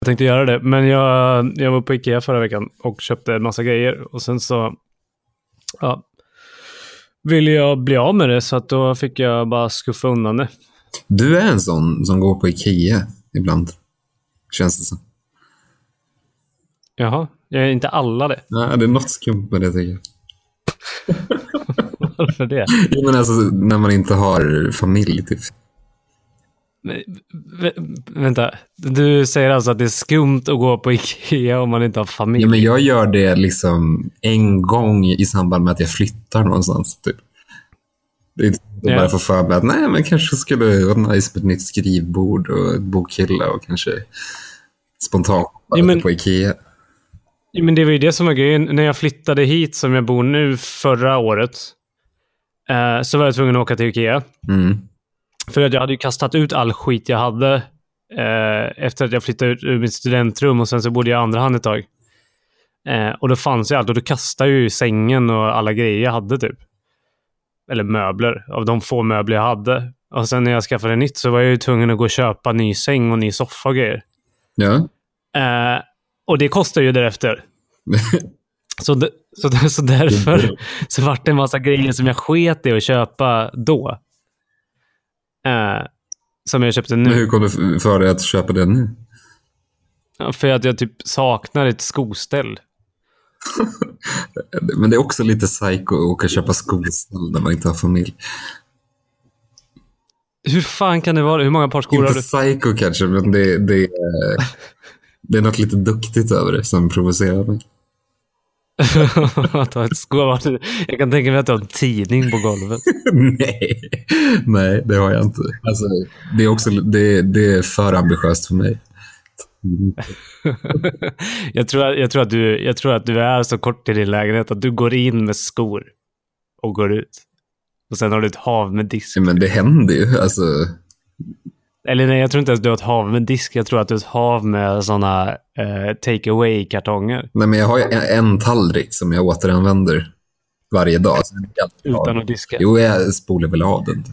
Jag tänkte göra det, men jag var på Ikea förra veckan och köpte en massa grejer. Och sen så ville jag bli av med det, så att då fick jag bara skuffa undan det. Du är en sån som går på Ikea ibland, känns det så. Jaha, jag är inte alla det. Nej, det är något skumt med det, tycker jag. Varför det? Jo, men alltså, när man inte har familj, typ. Vänta, du säger alltså att det är skumt att gå på Ikea om man inte har familj? Ja, men jag gör det liksom en gång i samband med att jag flyttar någonstans, typ. Det är inte bara för förberedd att nej, men kanske skulle vara nice med ett nytt skrivbord och ett bokhylla och kanske spontant på Ikea. Ja, men det var ju det som var grejen. När jag flyttade hit som jag bor nu förra året så var jag tvungen att åka till Ikea. Mm. För att jag hade ju kastat ut all skit jag hade efter att jag flyttade ut ur mitt studentrum, och sen så bodde jag i andra hand ett tag. Och då fanns ju allt, och då kastade jag ju sängen och alla grejer jag hade typ. Eller möbler, av de få möbler jag hade. Och sen när jag skaffade nytt så var jag ju tvungen att gå och köpa ny säng och ny soffa och grejer. Ja. Och det kostar ju därefter. så därför så var det en massa grejer som jag sket i att köpa då. Som jag köpte nu. Men hur kom du för dig att köpa det nu? För att jag typ saknar ett skoställ. Men det är också lite psycho att åka köpa skoställ när man inte har familj. Hur fan kan det vara? Hur många par skor har du? Inte psycho kanske, men det är något lite duktigt över det som provocerar mig. Att ha ett skor. Jag kan tänka mig att du har en tidning på golvet. Nej, det har jag inte. Alltså, det är också det är för ambitiöst för mig. Jag tror att du är så kort i din lägenhet att du går in med skor och går ut. Och sen har du ett hav med disk. Men det händer ju, alltså. Eller nej, jag tror inte att du har ett hav med disk. Jag tror att du har ett hav med såna take away-kartonger. Nej, men jag har ju en tallrik som jag återanvänder varje dag. Utan att diska? Jo, jag spolar väl av den.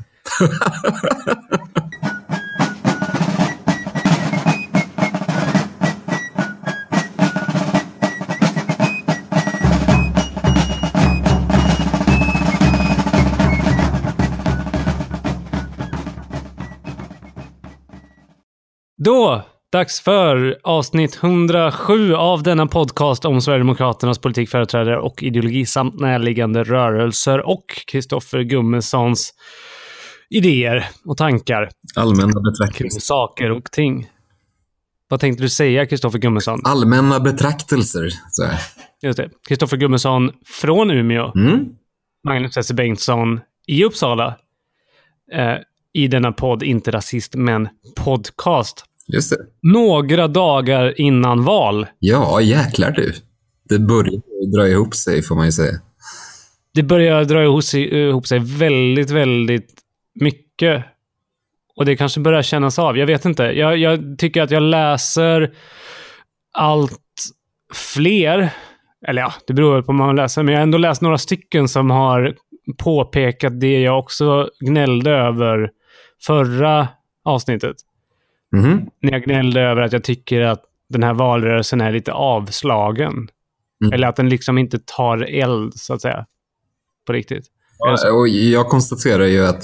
Då, dags för avsnitt 107 av denna podcast om Sverigedemokraternas politikföreträdare och ideologi samt närliggande rörelser och Kristoffer Gummessons idéer och tankar. Allmänna betraktelser. Saker och ting. Vad tänkte du säga, Kristoffer Gummesson? Allmänna betraktelser. Så. Just det. Kristoffer Gummesson från Umeå. Magnus S. Bengtsson i Uppsala. I denna podd, inte rasist, men podcast. Just det. Några dagar innan val. Ja, jäklar du. Det börjar dra ihop sig, får man ju säga. Det börjar dra ihop sig väldigt, väldigt mycket. Och det kanske börjar kännas av. Jag vet inte. Jag tycker att jag läser allt fler. Eller ja, det beror på vad man läser. Men jag har ändå läst några stycken som har påpekat det jag också gnällde över förra avsnittet. När jag gnällde över att jag tycker att den här valrörelsen är lite avslagen. Eller att den liksom inte tar eld, så att säga. På riktigt. Ja, och jag konstaterar ju att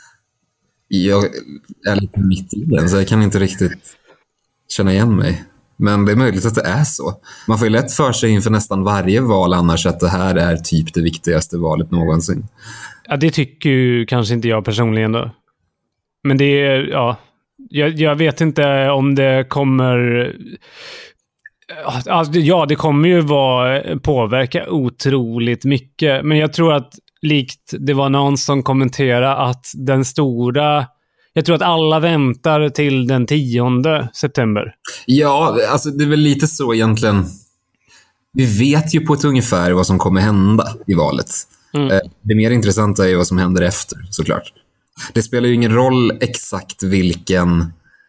jag är lite mitt i den, så jag kan inte riktigt känna igen mig. Men det är möjligt att det är så. Man får ju lätt för sig inför nästan varje val annars att det här är typ det viktigaste valet någonsin. Ja, det tycker ju kanske inte jag personligen då. Men det är, ja... Jag vet inte om det kommer... Alltså, ja, det kommer ju påverka otroligt mycket. Men jag tror att likt det var någon som kommenterade att den stora... Jag tror att alla väntar till den 10 september. Ja, alltså det är väl lite så egentligen. Vi vet ju på ett ungefär vad som kommer hända i valet. Det mer intressanta är vad som händer efter, såklart. Det spelar ju ingen roll exakt vilken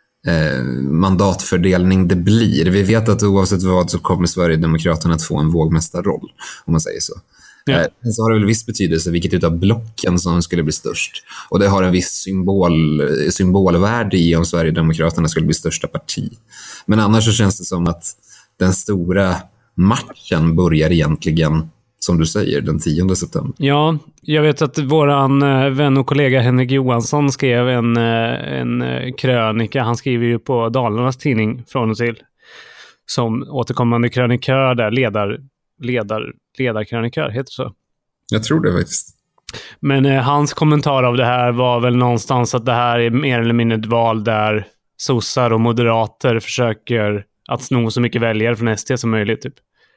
mandatfördelning det blir. Vi vet att oavsett vad så kommer Sverigedemokraterna att få en vågmästarroll, om man säger så. Ja. Så har det väl viss betydelse vilket utav blocken som skulle bli störst. Och det har en viss symbolvärde i om Sverigedemokraterna skulle bli största parti. Men annars så känns det som att den stora matchen börjar egentligen, som du säger, den 10 september. Ja, jag vet att våran vän och kollega Henrik Johansson skrev en krönika. Han skriver ju på Dalarnas tidning från och till som återkommande krönikör där, ledarkrönikör, heter det så? Jag tror det faktiskt. Men hans kommentar av det här var väl någonstans att det här är mer eller mindre ett val där sossar och moderater försöker att sno så mycket väljare från SD som möjligt typ.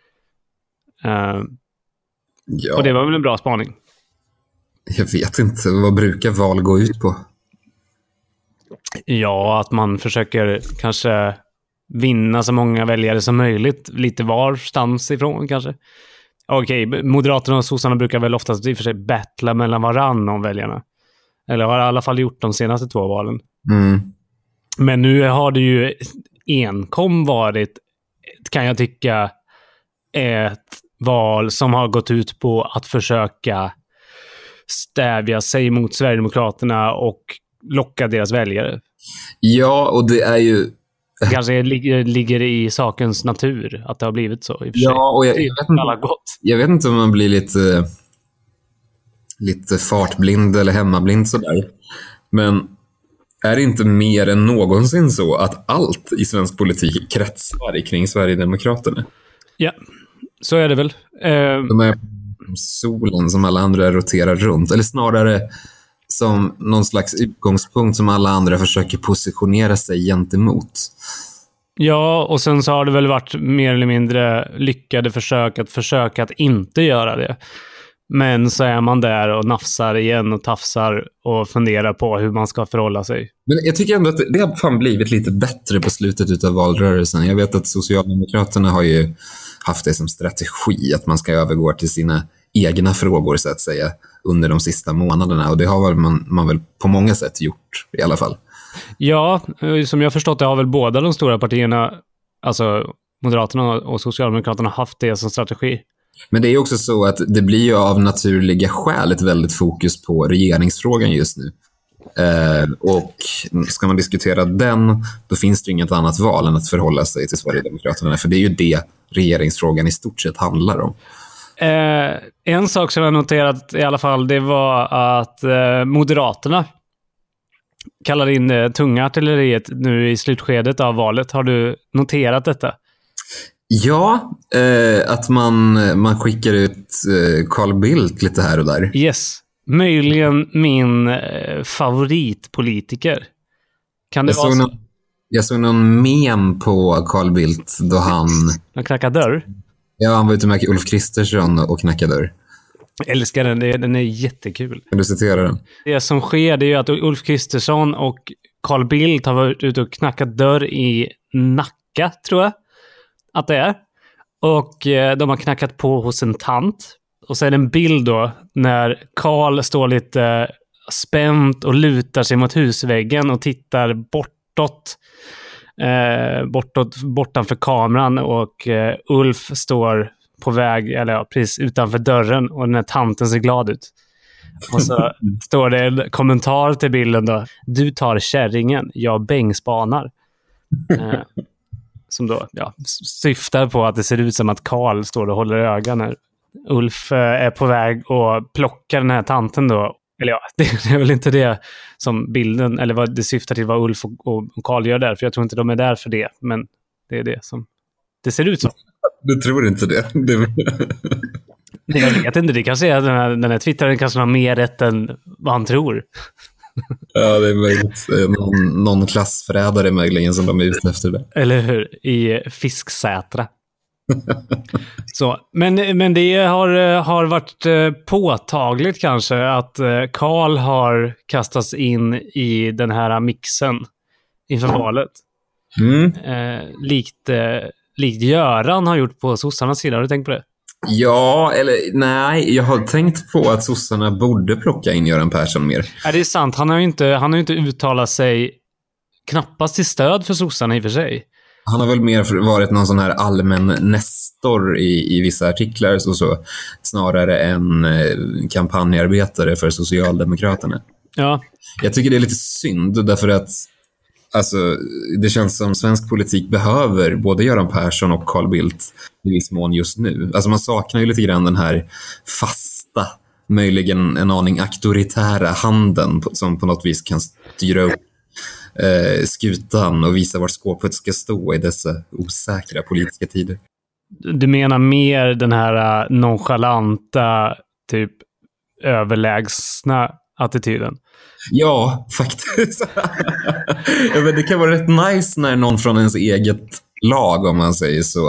Ja. Och det var väl en bra spaning. Jag vet inte, vad brukar val gå ut på? Ja, att man försöker kanske vinna så många väljare som möjligt. Lite varstans ifrån kanske. Okej, Moderaterna och sossarna brukar väl oftast i och för sig battla mellan varann om väljarna. Eller har i alla fall gjort de senaste 2 valen. Mm. Men nu har det ju enkom varit, kan jag tycka, ett val som har gått ut på att försöka stävja sig mot Sverigedemokraterna och locka deras väljare. Ja, och det är ju... Det kanske ligger i sakens natur att det har blivit så. I och för sig. Ja, och jag vet inte om man blir lite fartblind eller hemmablind sådär. Men är det inte mer än någonsin så att allt i svensk politik kretsar kring Sverigedemokraterna? Ja, så är det väl. De är solen som alla andra roterar runt. Eller snarare som någon slags utgångspunkt som alla andra försöker positionera sig gentemot. Ja, och sen så har det väl varit mer eller mindre lyckade försök att inte göra det. Men så är man där och nafsar igen och tafsar och funderar på hur man ska förhålla sig. Men jag tycker ändå att det har fan blivit lite bättre på slutet av valrörelsen. Jag vet att Socialdemokraterna har ju haft det som strategi att man ska övergå till sina egna frågor så att säga under de sista månaderna. Och det har man väl på många sätt gjort i alla fall. Ja, som jag förstått det har väl båda de stora partierna, alltså Moderaterna och Socialdemokraterna, haft det som strategi. Men det är också så att det blir ju av naturliga skäl ett väldigt fokus på regeringsfrågan just nu. Och ska man diskutera den, då finns det inget annat val än att förhålla sig till Sverigedemokraterna. För det är ju det regeringsfrågan i stort sett handlar om. En sak som jag noterat i alla fall, det var att Moderaterna kallar in tunga artilleriet nu i slutskedet av valet. Har du noterat detta? Ja, att man skickar ut Carl Bildt lite här och där. Yes. Möjligen min favoritpolitiker. Kan det vara så? Jag såg någon mem på Carl Bildt då han knackade dörr. Ja, han var ute med Ulf Kristersson och knackade dörr. Jag älskar den, den är jättekul. Kan du citera den? Det som sker det är ju att Ulf Kristersson och Carl Bildt har varit ute och knackat dörr i Nacka, tror jag att det är. Och de har knackat på hos en tant. Och så är det en bild då när Carl står lite spänt och lutar sig mot husväggen och tittar bortanför kameran, och Ulf står på väg, eller ja, precis utanför dörren, och den här tanten ser glad ut. Och så står det en kommentar till bilden då: du tar kärringen, jag bängspanar. Som då syftar på att det ser ut som att Carl står och håller ögon när Ulf är på väg och plockar den här tanten då. Eller ja, det är väl inte det som bilden, eller vad det syftar till, vad Ulf och Carl gör där. För jag tror inte de är där för det, men det är det som det ser ut som. Du tror inte det? Jag vet inte, det kanske är den här twittraren kanske har mer rätt än vad han tror. Ja, det är möjligt. Någon klassförrädare möjligen som de är ute efter det. Eller hur? I Fisksätra. Så, men det har varit påtagligt kanske att Carl har kastats in i den här mixen inför valet. Likt Göran har gjort på sossarnas sida. Har du tänkt på det? Ja, eller nej. Jag har tänkt på att sossarna borde plocka in Göran Persson mer. Ja, det är sant. Han har ju inte uttalat sig knappast till stöd för sossarna i och för sig. Han har väl mer varit någon sån här allmän nestor i vissa artiklar och så, snarare än kampanjarbetare för Socialdemokraterna. Ja. Jag tycker det är lite synd därför att alltså, det känns som svensk politik behöver både Göran Persson och Carl Bildt i viss mån just nu. Alltså man saknar ju lite grann den här fasta, möjligen en aning auktoritära handen som på något vis kan styra upp skutan och visa var skåpet ska stå i dessa osäkra politiska tider. Du menar mer den här nonchalanta, typ överlägsna attityden? Ja, faktiskt. Ja, men det kan vara rätt nice när någon från ens eget lag, om man säger så,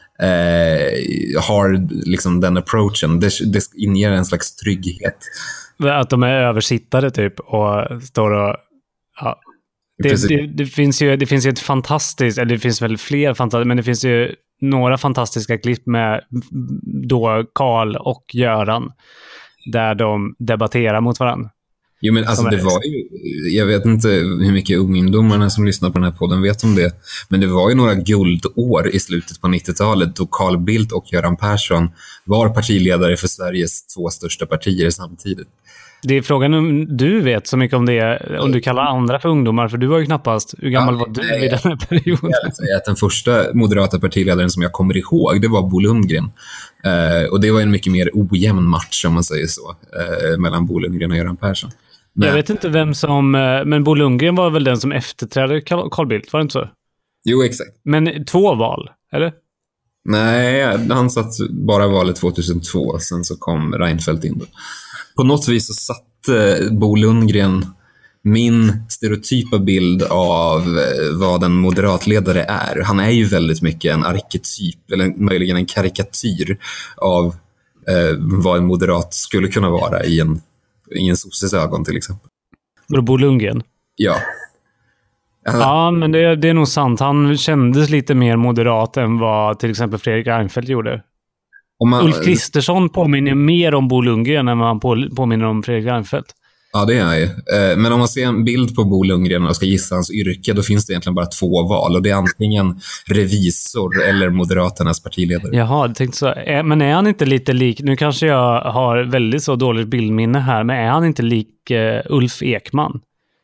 har liksom den approachen. Det inger en slags trygghet. Att de är översittare typ och står och... Ja. Det finns ju ett fantastiskt, eller det finns väl fler fantastiska, men det finns ju några fantastiska klipp med då Carl och Göran där de debatterar mot varandra. Jo, men alltså det var ju, jag vet inte hur mycket ungdomarna som lyssnar på den här podden vet om det, men det var ju några guldår i slutet på 90-talet då Carl Bildt och Göran Persson var partiledare för Sveriges 2 största partier samtidigt. Det är frågan om du vet så mycket om det, om du kallar andra för ungdomar, för du var ju knappast, hur gammal var du i den här perioden? Jag säga att den första moderata partiledaren som jag kommer ihåg, det var Bo Lundgren. Och det var en mycket mer ojämn match, om man säger så, mellan Bo Lundgren och Göran Persson. Jag vet inte vem som... Men Bo Lundgren var väl den som efterträdde Carl Bildt, var det inte så? Jo, exakt. Men 2 val, eller? Nej, han satt bara valet 2002. Sen så kom Reinfeldt in då. På något vis så satte Bo Lundgren min stereotypa bild av vad en moderatledare är. Han är ju väldigt mycket en arketyp, eller möjligen en karikatyr av vad en moderat skulle kunna vara i en sosses ögon till exempel. Bo Lundgren? Ja. Ja, men det är nog sant. Han kändes lite mer moderat än vad till exempel Fredrik Reinfeldt gjorde. Ulf Kristersson påminner mer om Bo Lundgren än vad han påminner om Fredrik Reinfeldt. Ja, det är han ju. Men om man ser en bild på Bo Lundgren och ska gissa hans yrke, då finns det egentligen bara 2 val. Och det är antingen revisor eller Moderaternas partiledare. Jaha, jag tänkte så. Men är han inte lite lik... Nu kanske jag har väldigt så dåligt bildminne här, men är han inte lik Ulf Ekman?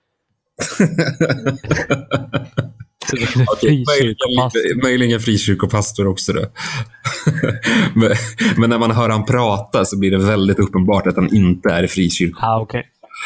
Okej, möjligen frikyrkopastor också då. men när man hör han prata så blir det väldigt uppenbart att han inte är frikyrkopastor. Okej.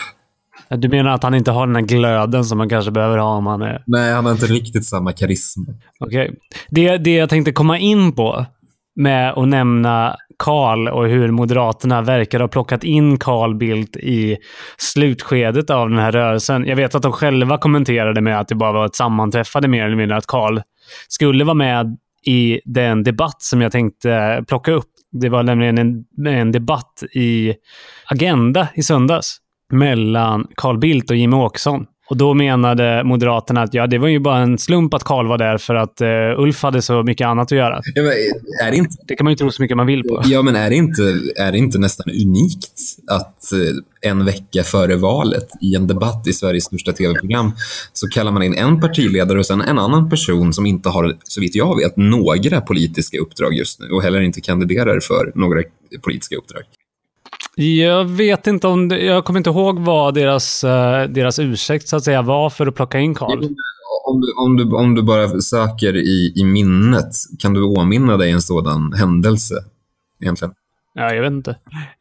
Du menar att han inte har den här glöden som man kanske behöver ha om han är... Nej, han har inte riktigt samma karisma. Okej. Det jag tänkte komma in på med att nämna Carl och hur Moderaterna verkar ha plockat in Carl Bildt i slutskedet av den här rörelsen. Jag vet att de själva kommenterade med att det bara var ett sammanträffande mer eller mindre, att Carl skulle vara med i den debatt som jag tänkte plocka upp. Det var nämligen en debatt i Agenda i söndags mellan Carl Bildt och Jimmie Åkesson. Och då menade Moderaterna att det var ju bara en slump att Carl var där för att Ulf hade så mycket annat att göra. Ja, men är det, inte... det kan man ju tro så mycket man vill på. Ja, men är det inte nästan unikt att en vecka före valet i en debatt i Sveriges största tv-program så kallar man in en partiledare och sen en annan person som inte har, så vitt jag vet, några politiska uppdrag just nu och heller inte kandiderar för några politiska uppdrag. Jag vet inte jag kommer inte ihåg vad deras ursäkt så att säga var för att plocka in Carl. Om du bara söker i minnet, kan du åminna dig en sådan händelse egentligen? Ja, jag vet inte.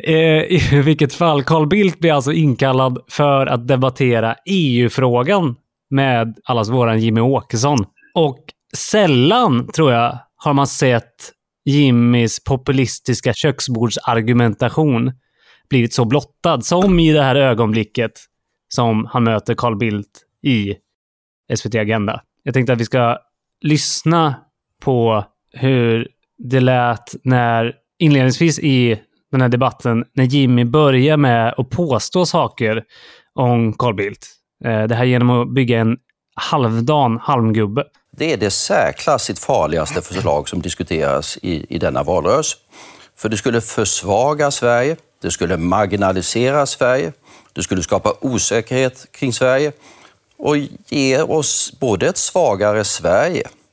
I vilket fall, Carl Bildt blir alltså inkallad för att debattera EU-frågan med allas våran Jimmie Åkesson. Och sällan, tror jag, har man sett Jimmies populistiska köksbordsargumentation blivit så blottad som i det här ögonblicket som han möter Carl Bildt i SVT Agenda. Jag tänkte att vi ska lyssna på hur det lät inledningsvis i den här debatten när Jimmie börjar med att påstå saker om Carl Bildt. Det här genom att bygga en halvdan halmgubbe. Det är det särklassigt farligaste förslag som diskuteras i denna valrörelse. För det skulle försvaga Sverige, det skulle marginalisera Sverige, det skulle skapa osäkerhet kring Sverige och ge oss både ett svagare Sverige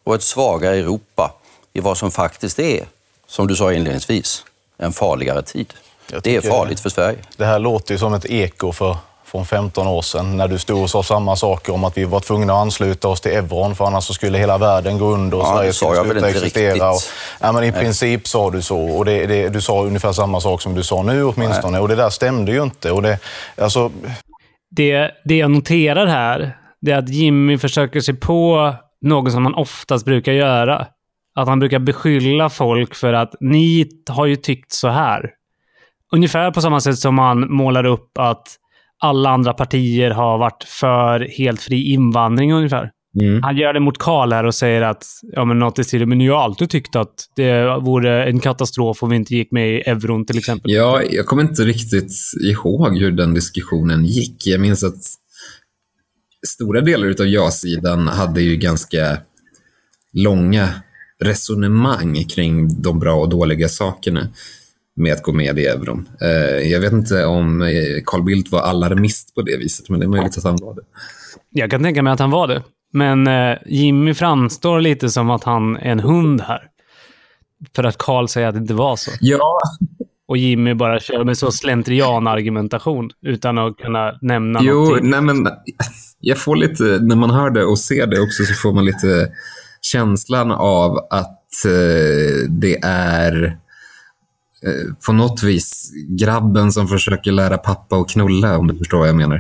och ett svagare Europa i vad som faktiskt är, som du sa inledningsvis, en farligare tid. Det är farligt för Sverige. Det här låter ju som ett eko från 15 år sedan när du stod och sa samma saker om att vi var tvungna att ansluta oss till euron för annars så skulle hela världen gå under och Sverige skulle sluta existera. Men i princip sa du så och du sa ungefär samma sak som du sa nu åtminstone. Nej. Och det där stämde ju inte. Och det jag noterar här det är att Jimmy försöker sig på något som han oftast brukar göra. Att han brukar beskylla folk för att ni har ju tyckt så här. Ungefär på samma sätt som han målar upp att alla andra partier har varit för helt fri invandring ungefär. Han gör det mot Karl här och säger att något i stilen, men jag har alltid tyckt att det vore en katastrof om vi inte gick med i euron till exempel. Ja, jag kommer inte riktigt ihåg hur den diskussionen gick. Jag minns att stora delar av ja-sidan hade ju ganska långa resonemang kring de bra och dåliga sakerna med att gå med i euron. Jag vet inte om Carl Bildt var alarmist på det viset, men det är möjligt att han var det. Jag kan tänka mig att han var det. Men Jimmy framstår lite som att han är en hund här. För att Carl säger att det inte var så. Ja. Och Jimmy bara kör med så slentrian-argumentation utan att kunna nämna någonting. Nej men jag får lite, när man hör det och ser det också så får man lite känslan av att det är på något vis grabben som försöker lära pappa att knulla, om du förstår vad jag menar.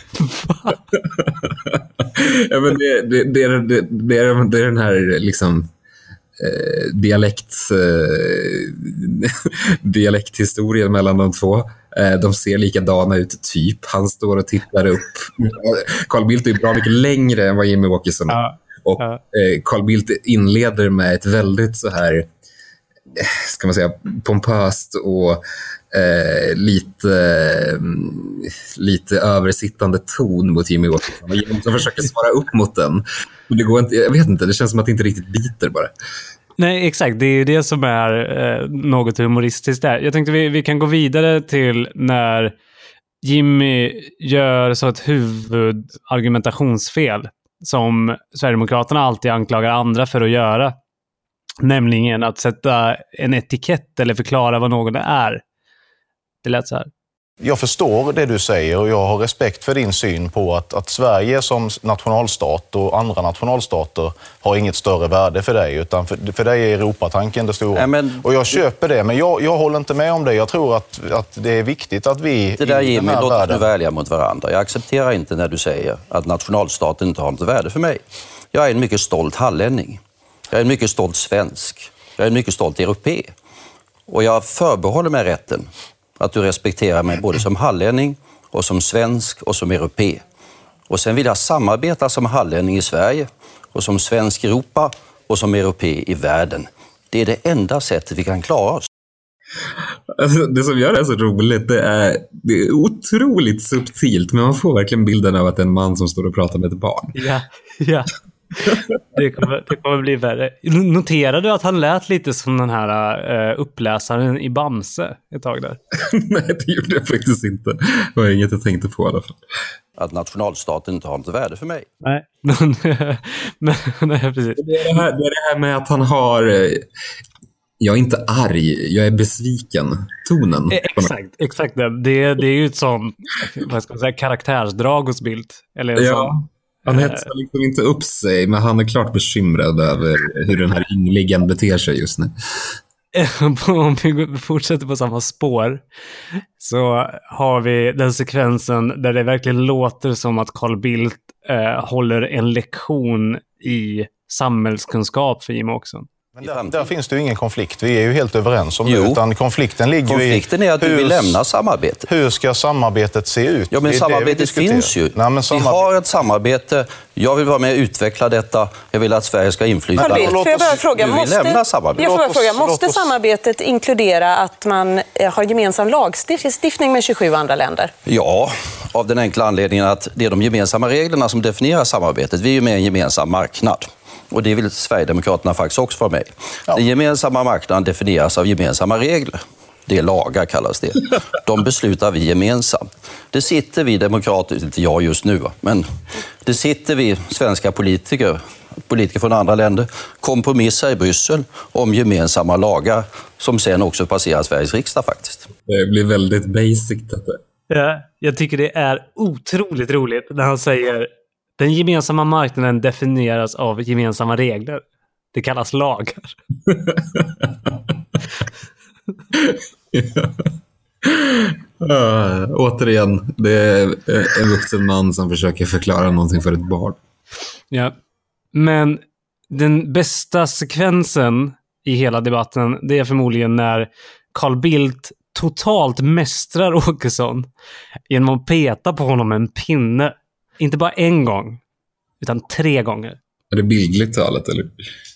Ja, men det är den här liksom dialekthistorien mellan de två. De ser likadana ut typ. Han står och tittar upp. Carl Bildt är bra mycket längre än vad Jimmy Åkesson är. Och Carl Bildt inleder med ett väldigt så här, ska man säga, pompöst och lite översittande ton mot Jimmy Åkesson. Och Jimmy försöker svara upp mot den. Men det går inte, jag vet inte, det känns som att det inte riktigt biter bara. Nej, exakt. Det är ju det som är något humoristiskt där. Jag tänkte vi kan gå vidare till när Jimmy gör så ett huvudargumentationsfel som Sverigedemokraterna alltid anklagar andra för att göra. Nämligen att sätta en etikett eller förklara vad någon är. Det lät så här. Jag förstår det du säger och jag har respekt för din syn på att Sverige som nationalstat och andra nationalstater har inget större värde för dig, utan för dig är Europatanken det stora. Och jag köper det, men jag håller inte med om det. Jag tror att det är viktigt att vi... Det där Jimmy, låt oss nu välja mot varandra. Jag accepterar inte när du säger att nationalstaten inte har något värde för mig. Jag är en mycket stolt hallänning. Jag är en mycket stolt svensk. Jag är en mycket stolt europé. Och jag förbehåller mig rätten att du respekterar mig både som hallänning och som svensk och som europé. Och sen vill jag samarbeta som hallänning i Sverige och som svensk i Europa och som europé i världen. Det är det enda sättet vi kan klara oss. Alltså, det som gör det så roligt, det är otroligt subtilt, men man får verkligen bilden av att det är en man som står och pratar med ett barn. Ja. Det kommer bli värre. Noterade du att han lät lite som den här uppläsaren i Bamse ett tag där? Nej, det gjorde jag faktiskt inte. Det var inget jag tänkte på i alla fall. Att nationalstaten inte har något värde för mig. Nej, nej precis. Det är det här med att han har... Jag är inte arg, jag är besviken. Tonen. Exakt. Det är ju ett sånt, vad ska man säga, karaktärsdrag hos Bildt. Eller ja. Han hetsar liksom inte upp sig, men han är klart bekymrad över hur den här yngligen beter sig just nu. Om vi fortsätter på samma spår så har vi den sekvensen där det verkligen låter som att Carl Bildt håller en lektion i samhällskunskap för Jimmy Åkesson. Men där finns det ju ingen konflikt. Vi är ju helt överens om det. Utan konflikten är att du vill lämna samarbetet. Hur ska samarbetet se ut? Ja, men samarbetet finns ju. Nej, vi har ett samarbete. Jag vill vara med och utveckla detta. Jag vill att Sverige ska inflyta. Carl Bildt, får jag bara fråga, måste samarbetet inkludera att man har gemensam lagstiftning med 27 andra länder? Ja, av den enkla anledningen att det är de gemensamma reglerna som definierar samarbetet. Vi är ju med i en gemensam marknad. Och det vill Sverigedemokraterna faktiskt också vara med. Ja. Den gemensamma marknaden definieras av gemensamma regler. Det är lagar kallas det. De beslutar vi gemensamt. Det sitter vi demokrater, inte jag just nu, men det sitter vi svenska politiker politiker från andra länder, kompromissa i Bryssel om gemensamma lagar som sen också passerar Sveriges riksdag faktiskt. Det blir väldigt basic detta. Ja, jag tycker det är otroligt roligt när han säger den gemensamma marknaden definieras av gemensamma regler. Det kallas lagar. Återigen, det är en vuxen man som försöker förklara någonting för ett barn. Ja, men den bästa sekvensen i hela debatten, det är förmodligen när Carl Bildt totalt mästrar Åkesson genom att peta på honom med en pinne. Inte bara en gång, utan 3 gånger. Är det bildligt talat, eller?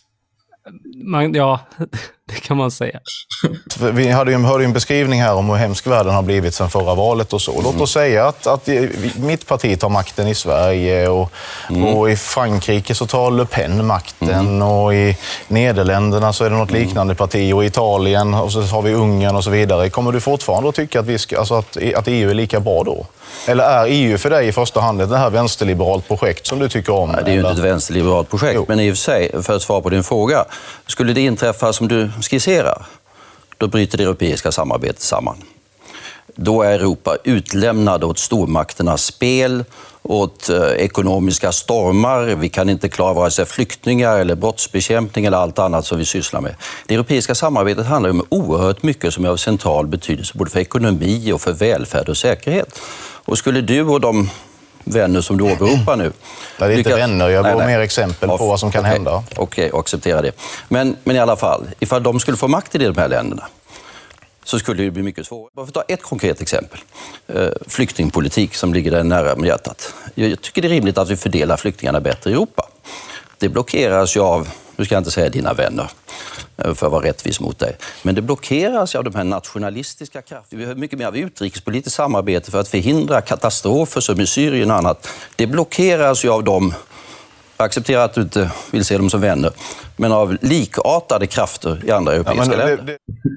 Ja, det kan man säga. Vi hörde ju en beskrivning här om hur hemsk världen har blivit sedan förra valet och så. Låt oss säga att mitt parti tar makten i Sverige och i Frankrike så tar Le Pen makten och i Nederländerna så är det något liknande parti och i Italien och så har vi Ungern och så vidare. Kommer du fortfarande att tycka att EU är lika bra då? Eller är EU för dig i första hand det här vänsterliberalt projekt som du tycker om? Nej, det är ju inte ett vänsterliberalt projekt, jo. Men i och för sig, för att svara på din fråga, skulle det inträffa som du skisserar, då bryter det europeiska samarbetet samman. Då är Europa utlämnad åt stormakternas spel, åt ekonomiska stormar. Vi kan inte klara vare sig flyktingar eller brottsbekämpning eller allt annat som vi sysslar med. Det europeiska samarbetet handlar om oerhört mycket som är av central betydelse både för ekonomi och för välfärd och säkerhet. Och skulle du och de vänner som du åberopar nu... Det är inte vänner, jag går mer exempel på vad som kan hända. Okej, acceptera det. Men i alla fall, ifall de skulle få makt i de här länderna så skulle det bli mycket svårare. Bara för att ta ett konkret exempel. Flyktingpolitik som ligger där nära med hjärtat. Jag tycker det är rimligt att vi fördelar flyktingarna bättre i Europa. Det blockeras ju av, nu ska jag inte säga dina vänner, för att vara rättvis mot dig. Men det blockeras av de här nationalistiska krafterna. Vi behöver mycket mer av utrikespolitiskt samarbete för att förhindra katastrofer som i Syrien och annat. Det blockeras ju av dem, jag accepterar att du inte vill se dem som vänner, men av likartade krafter i andra europeiska länder.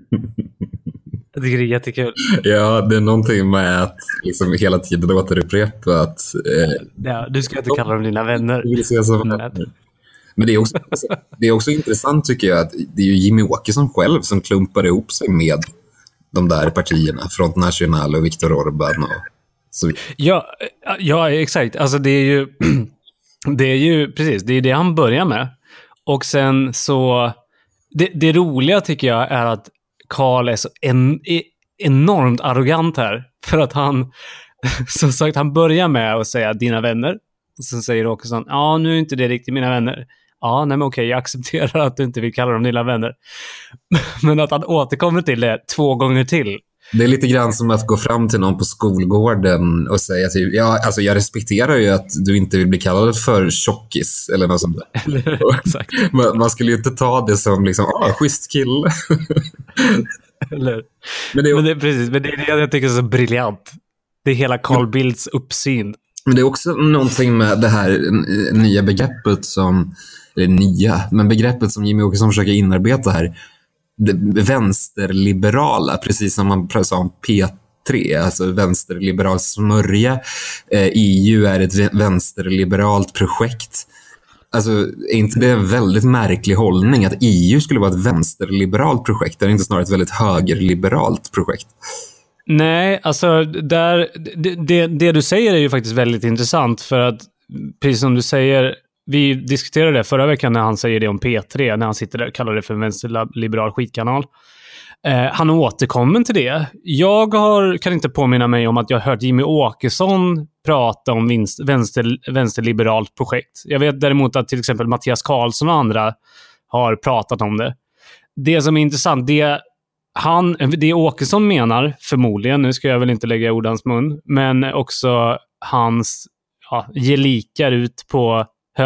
Jag tycker det är jättekul. Ja, det är någonting med att liksom hela tiden återupprepa att... ja, du ska inte kalla dem dina vänner. Men det är också intressant tycker jag att det är ju Jimmy Åkesson själv som klumpar ihop sig med de där partierna, Front National och Viktor Orbán och så. Ja, exakt. Alltså det är ju precis, det är det han börjar med. Och sen så det roliga tycker jag är att Carl är så enormt arrogant här. För att han, som sagt, han börjar med att säga dina vänner. Och sen säger Åkesson, ja nu är inte det riktigt mina vänner. Ja, nej men okej, jag accepterar att du inte vill kalla dem dina vänner. Men att han återkommer till det 2 gånger till. Det är lite grann som att gå fram till någon på skolgården och säga typ, ja, alltså jag respekterar ju att du inte vill bli kallad för tjockis eller något sånt där. Exakt. Man skulle ju inte ta det som liksom, schysst kille. Eller? Men det är det jag tycker är så briljant. Det är hela Carl Bildts uppsyn. Men det är också någonting med det här nya begreppet som, eller begreppet som Jimmy Åkesson försöker inarbeta här. Det vänsterliberala, precis som man sa om P3, alltså vänsterliberal smörja. EU är ett vänsterliberalt projekt. Alltså, är inte det en väldigt märklig hållning att EU skulle vara ett vänsterliberalt projekt? Det är inte snarare ett väldigt högerliberalt projekt. Nej, alltså det du säger är ju faktiskt väldigt intressant för att, precis som du säger, vi diskuterade det förra veckan när han säger det om P3, när han sitter där och kallar det för en vänsterliberal skitkanal. Han återkommer till det. Jag kan inte påminna mig om att jag har hört Jimmy Åkesson prata om vänsterliberalt projekt. Jag vet däremot att till exempel Mattias Karlsson och andra har pratat om det. Det som är intressant, det Åkesson menar, förmodligen, nu ska jag väl inte lägga ord i hans mun, men också hans gelikar ut på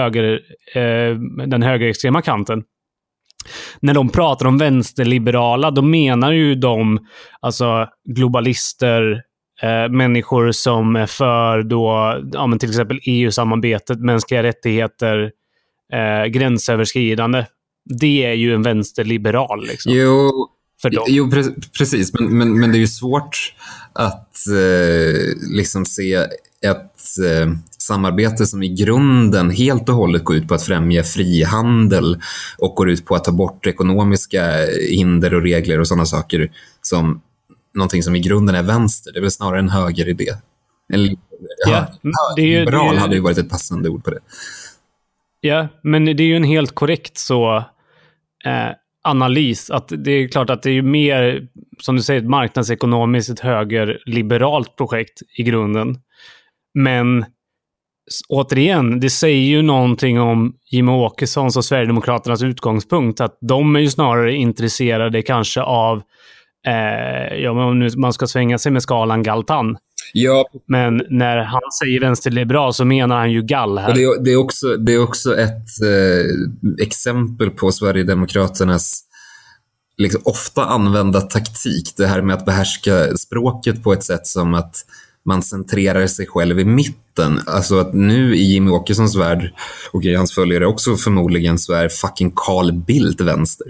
den högerextrema kanten. När de pratar om vänsterliberala, då menar ju de alltså globalister, människor som är för då, men till exempel EU-samarbetet, mänskliga rättigheter, gränsöverskridande. Det är ju en vänsterliberal liksom. Jo, för dem. Jo, precis. Men det är ju svårt att liksom se ett samarbete som i grunden helt och hållet går ut på att främja frihandel och går ut på att ta bort ekonomiska hinder och regler och sådana saker som någonting som i grunden är vänster. Det är väl snarare en högeridé. Liberal hade ju varit ett passande ord på det. Ja, men det är ju en helt korrekt analys. Att det är klart att det är mer, som du säger, ett marknadsekonomiskt, ett högerliberalt projekt i grunden. Men återigen, det säger ju någonting om Jimmie Åkessons och Sverigedemokraternas utgångspunkt. Att de är ju snarare intresserade kanske av om nu man ska svänga sig med skalan Galtan. Ja. Men när han säger vänsterliberal så menar han ju gall här. Och det är också ett exempel på Sverigedemokraternas liksom ofta använda taktik. Det här med att behärska språket på ett sätt som att man centrerar sig själv i mitten. Alltså att nu i Jimmie Åkessons värld och i hans följare också förmodligen så är fucking Carl Bildt vänster.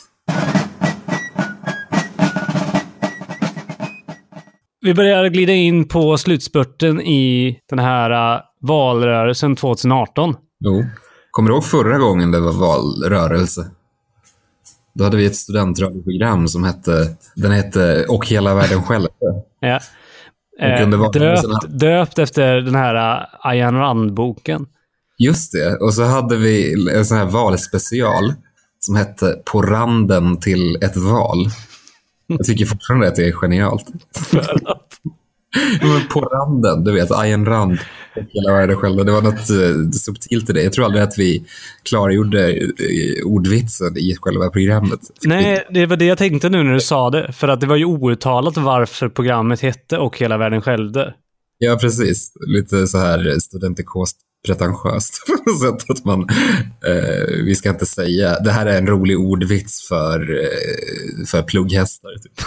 Vi börjar glida in på slutspurten i den här valrörelsen 2018. Jo. Kommer du ihåg förra gången det var valrörelse? Då hade vi ett studentradioprogram som hette Och hela världen själv. Ja. Döpt efter den här Ayn Rand-boken. Just det. Och så hade vi en sån här valspecial som hette På randen till ett val. Jag tycker fortfarande att det är genialt. På randen, du vet, Ayn Rand och hela världen själv. Det var något subtilt i det. Jag tror aldrig att vi klargjorde ordvitsen i själva programmet. Nej, det var det jag tänkte nu när du sa det. För att det var ju outtalat varför programmet hette Och hela världen själv. Ja, precis. Lite så här studentikost pretentiöst på sätt att man vi ska inte säga det här är en rolig ordvits för plugghästar typ.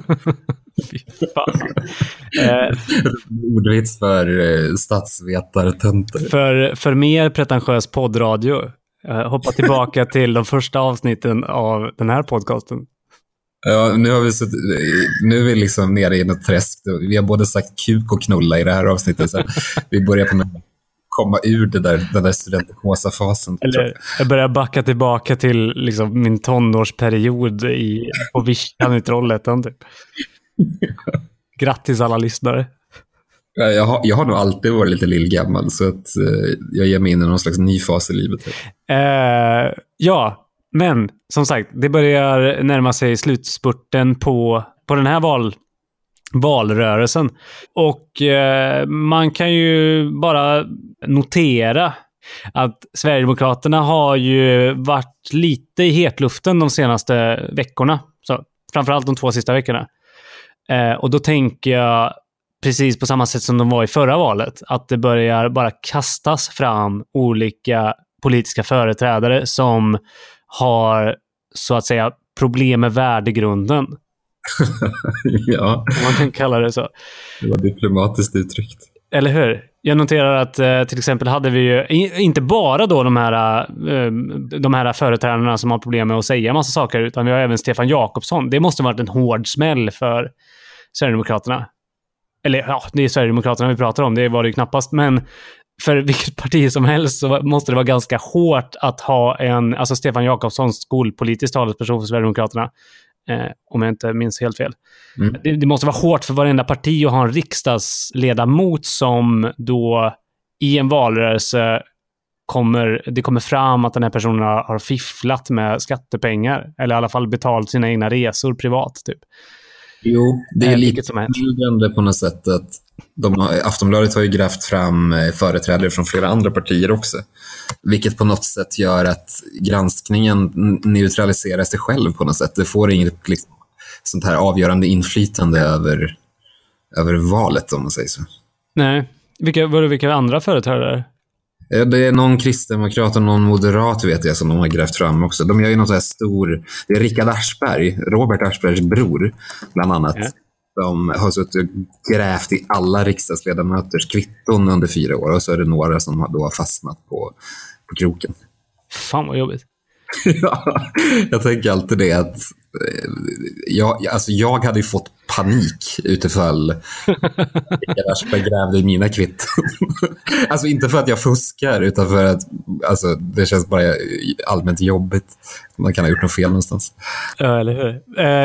Ordvits för statsvetartönter. För mer pretentiös poddradio, hoppa tillbaka till de första avsnitten av den här podcasten. Ja, nu är vi liksom nere i något träsk. Vi har både sagt kuk och knulla i det här avsnittet, så vi börjar på komma ur den där studentikosa fasen. Eller jag börjar backa tillbaka till liksom min tonårsperiod på Vischan i Trollhättan typ. Grattis alla lyssnare. Jag har nog alltid varit lite lillgammal, så att jag ger mig in i någon slags ny fas i livet. Ja, men som sagt, det börjar närma sig slutspurten på den här valrörelsen. Och man kan ju bara notera att Sverigedemokraterna har ju varit lite i hetluften de senaste veckorna. Så, framförallt de 2 sista veckorna. Och då tänker jag precis på samma sätt som de var i förra valet. Att det börjar bara kastas fram olika politiska företrädare som har så att säga problem med värdegrunden. Ja. Om man kan kalla det så. Det var diplomatiskt uttryckt. Eller hur? Jag noterar att till exempel hade vi ju inte bara då de här företrädarna som har problem med att säga en massa saker, utan vi har även Stefan Jakobsson. Det måste ha varit en hård smäll för Sverigedemokraterna. Eller ja, det är Sverigedemokraterna vi pratar om. Det var det ju knappast. Men för vilket parti som helst så måste det vara ganska hårt att ha alltså Stefan Jakobsson, skolpolitisk talesperson för Sverigedemokraterna. Om jag inte minns helt fel. Det måste vara hårt för varenda parti att ha en riksdagsledamot som då i en valrörelse kommer fram att den här personen har fifflat med skattepengar, eller i alla fall betalt sina egna resor privat typ. Jo, det är lite bildande på något sätt att Aftonbladet har ju grävt fram företrädare från flera andra partier också. Vilket på något sätt gör att granskningen neutraliserar sig själv på något sätt. Det får inget liksom, sånt här avgörande inflytande över valet, om man säger så. Nej. Vilka andra företrädare? Det är någon kristdemokrat och någon moderat vet jag som de har grävt fram också. De gör ju något så här det är Rickard Aschberg, Robert Aschbergs bror bland annat. Ja. De har suttit och grävt i alla riksdagsledamöters kvitton under 4 år. Och så är det några som då har fastnat på kroken. Fan vad jobbigt. Ja, jag tänker alltid det att jag hade ju fått panik utifall Aschberg grävde i mina kvitton. Alltså inte för att jag fuskar, utan för att det känns bara allmänt jobbigt. Man kan ha gjort något fel någonstans. Ja, eller hur?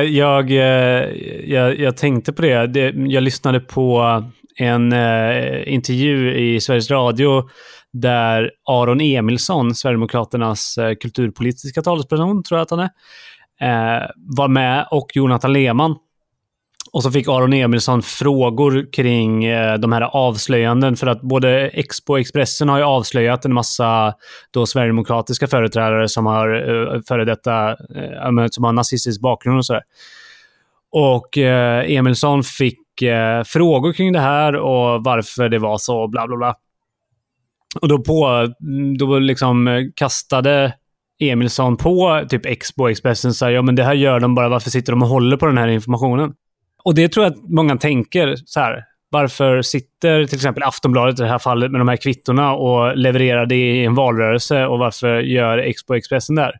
Jag tänkte på det. Jag lyssnade på en intervju i Sveriges Radio där Aron Emilsson, Sverigedemokraternas kulturpolitiska talesperson, tror jag att han är, var med, och Jonathan Lehmann. Och så fick Aron Emilsson frågor kring de här avslöjanden, för att både Expo och Expressen har ju avslöjat en massa då sverigedemokratiska företrädare som har före detta som har nazistisk bakgrund och sådär. Och Emilsson fick frågor kring det här och varför det var så, bla bla bla. Och då liksom kastade Emilsson på typ Expo och Expressen, så här, ja men det här gör de bara, varför sitter de och håller på den här informationen? Och det tror jag att många tänker så här, varför sitter till exempel Aftonbladet i det här fallet med de här kvittorna och levererar det i en valrörelse, och varför gör Expo och Expressen där?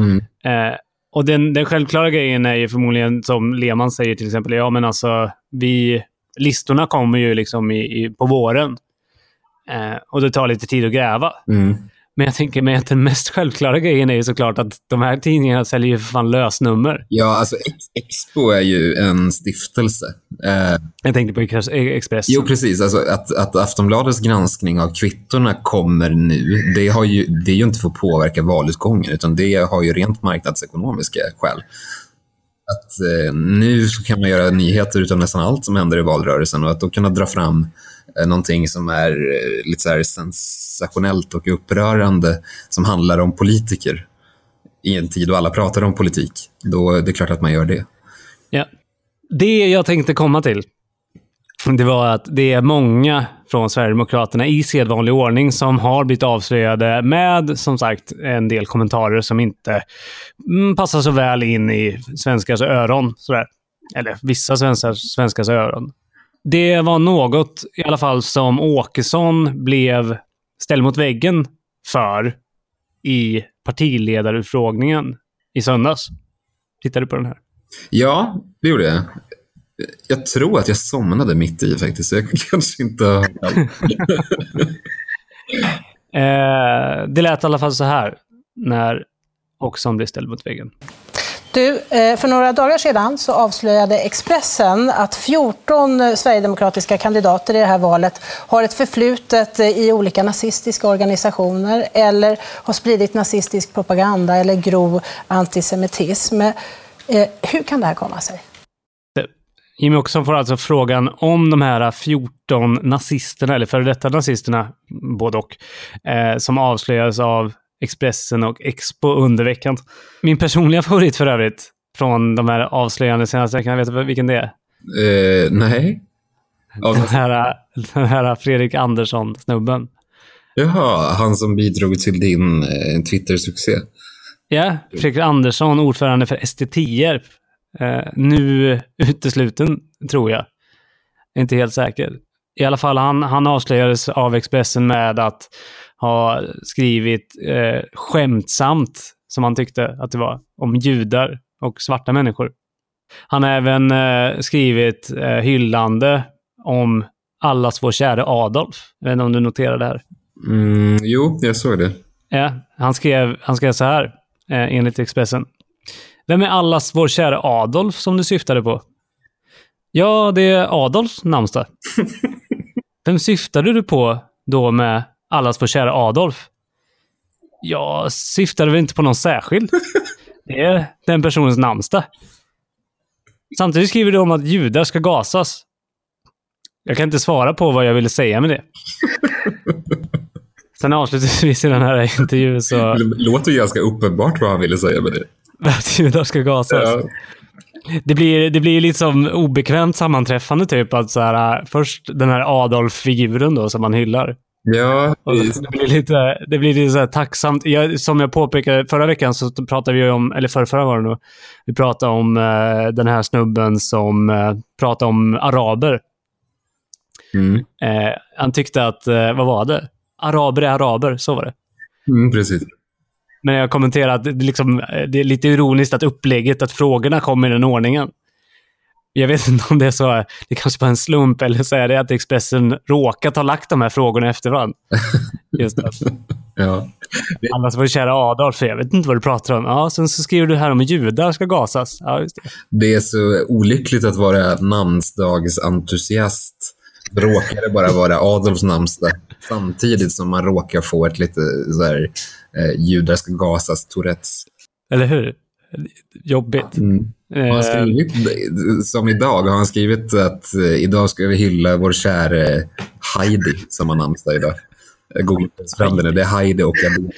Och den självklara grejen är ju förmodligen, som Lehmann säger till exempel, ja men alltså listorna kommer ju liksom på våren. Och det tar lite tid att gräva. Men jag tänker mig att den mest självklara grejen är ju såklart att de här tidningarna säljer ju för fan lösnummer. Ja, alltså Expo är ju en stiftelse. Jag tänkte på Expressen. Jo, precis. Alltså att Aftonbladets granskning av kvittorna kommer nu, det är ju inte för att påverka valutgången, utan det har ju rent marknadsekonomiska skäl. Att nu så kan man göra nyheter utan nästan allt som händer i valrörelsen, och att då kunna dra fram någonting som är lite så här sensationellt och upprörande, som handlar om politiker i en tid då alla pratar om politik. Då är det klart att man gör det. Ja. Det jag tänkte komma till, det var att det är många från Sverigedemokraterna i sedvanlig ordning som har blivit avslöjade med, som sagt, en del kommentarer som inte passar så väl in i svenskars öron. Sådär. Eller vissa svenskars öron. Det var något i alla fall som Åkesson blev ställd mot väggen för i partiledarutfrågningen i söndags. Tittar du på den här? Ja, det gjorde jag. Jag tror att jag somnade mitt i faktiskt. Jag kanske inte... Det lät i alla fall så här när Åkesson blev ställd mot väggen. Du, för några dagar sedan så avslöjade Expressen att 14 sverigedemokratiska kandidater i det här valet har ett förflutet i olika nazistiska organisationer eller har spridit nazistisk propaganda eller grov antisemitism. Hur kan det här komma sig? Jimmy Åkesson får alltså frågan om de här 14 nazisterna, eller före detta nazisterna, både och, som avslöjas av Expressen och Expo under veckan. Min personliga favorit för övrigt från de här avslöjande senaste veckan, vet du vilken det är? Nej. Den här Fredrik Andersson-snubben. Jaha, han som bidrog till din Twitter-succé. Ja, Fredrik Andersson, ordförande för ST10. Nu utesluten, tror jag. Inte helt säker. I alla fall, han avslöjades av Expressen med att ha skrivit skämtsamt, som han tyckte att det var, om judar och svarta människor. Han har även skrivit hyllande om allas vår käre Adolf. Jag vet inte om du noterade det här. Jo, jag såg det. Ja, han skrev så här, enligt Expressen. Vem är allas vår käre Adolf som du syftade på? Ja, det är Adolfs namnsdag. Vem syftade du på då med allas vår käre Adolf? Jag syftade väl inte på någon särskild. Det är den personens namnsdag. Samtidigt skriver du om att judar ska gasas. Jag kan inte svara på vad jag ville säga med det. Sen avslutningsvis i den här intervjun så... Det låter ju ganska uppenbart vad han ville säga med det. Att judar ska gasas. Ja. Det blir lite som obekvämt sammanträffande typ, att så här, först den här Adolf-figuren då som man hyllar. Ja. Och det blir lite så här tacksamt. Som jag påpekade förra veckan så pratade vi om, eller förra var det nog, vi pratade om den här snubben som pratade om araber. Han tyckte att, vad var det? Araber är araber, så var det. Precis. Men jag kommenterar att det är lite ironiskt att upplägget, att frågorna kommer i den ordningen. Jag vet inte om det är så. Det kanske bara en slump, eller så är det att Expressen råkat ha lagt de här frågorna efter varandra. Just det. Ja. Annars var det kära Adolf, jag vet inte vad du pratar om. Ja, sen så skriver du här om judar ska gasas. Ja, just det. Det är så olyckligt att vara namnsdagsentusiast. Det råkar det bara vara Adolfs namnsdag. Samtidigt som man råkar få ett lite så här, judar ska gasas Tourettes. Eller hur? Jobbigt. Har han skrivit, som idag har han skrivit att idag ska vi hylla vår kära Heidi som har namnsdag idag. Google-framden, det är Heidi och Adela.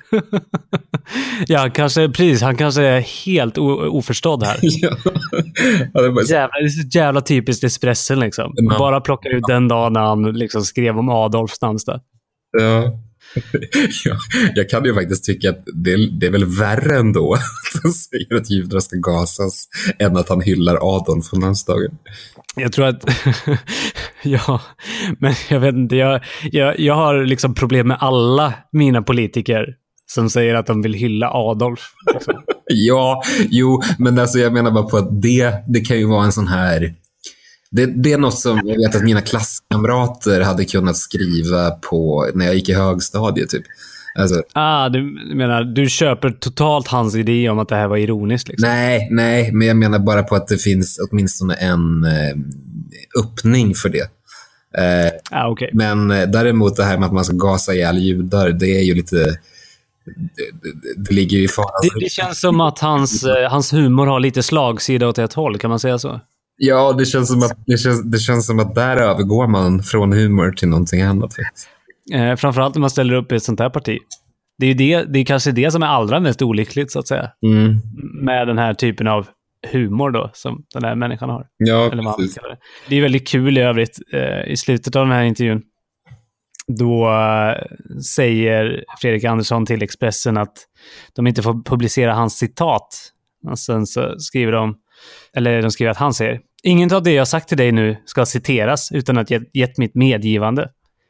Ja, han kanske är helt oförstådd här. Ja. Det är så jävla typiskt Expressen liksom. Bara plocka ut den dagen när han liksom skrev om Adolfs namnsdag. Ja. Ja, jag kan ju faktiskt tycka att det är väl värre ändå att han säger att judar ska gasas än att han hyllar Adolf på namnsdagen. Jag tror att ja, men jag vet inte, jag har liksom problem med alla mina politiker som säger att de vill hylla Adolf liksom. Ja, jo, men alltså jag menar bara på att det kan ju vara en sån här. Det är något som jag vet att mina klasskamrater hade kunnat skriva på när jag gick i högstadiet typ. Alltså, du menar, du köper totalt hans idé om att det här var ironiskt liksom. Nej, men jag menar bara på att det finns åtminstone en öppning för det. Okay. Men däremot det här med att man ska gasa ihjäl judar, det är ju lite. Det ligger ju i fara. Det känns som att hans humor har lite slagsida åt ett håll, kan man säga så? Ja, det känns som att där övergår man från humor till någonting annat. Framförallt när man ställer upp i ett sånt här parti. Det är kanske det som är allra mest olyckligt, så att säga. Med den här typen av humor då, som den här människan har. Ja, eller vad man kallar det. Det är väldigt kul i övrigt. I slutet av den här intervjun då säger Fredrik Andersson till Expressen att de inte får publicera hans citat. Och sen så skriver de skriver att han säger: ingen av det jag sagt till dig nu ska citeras utan att jag gett mitt medgivande.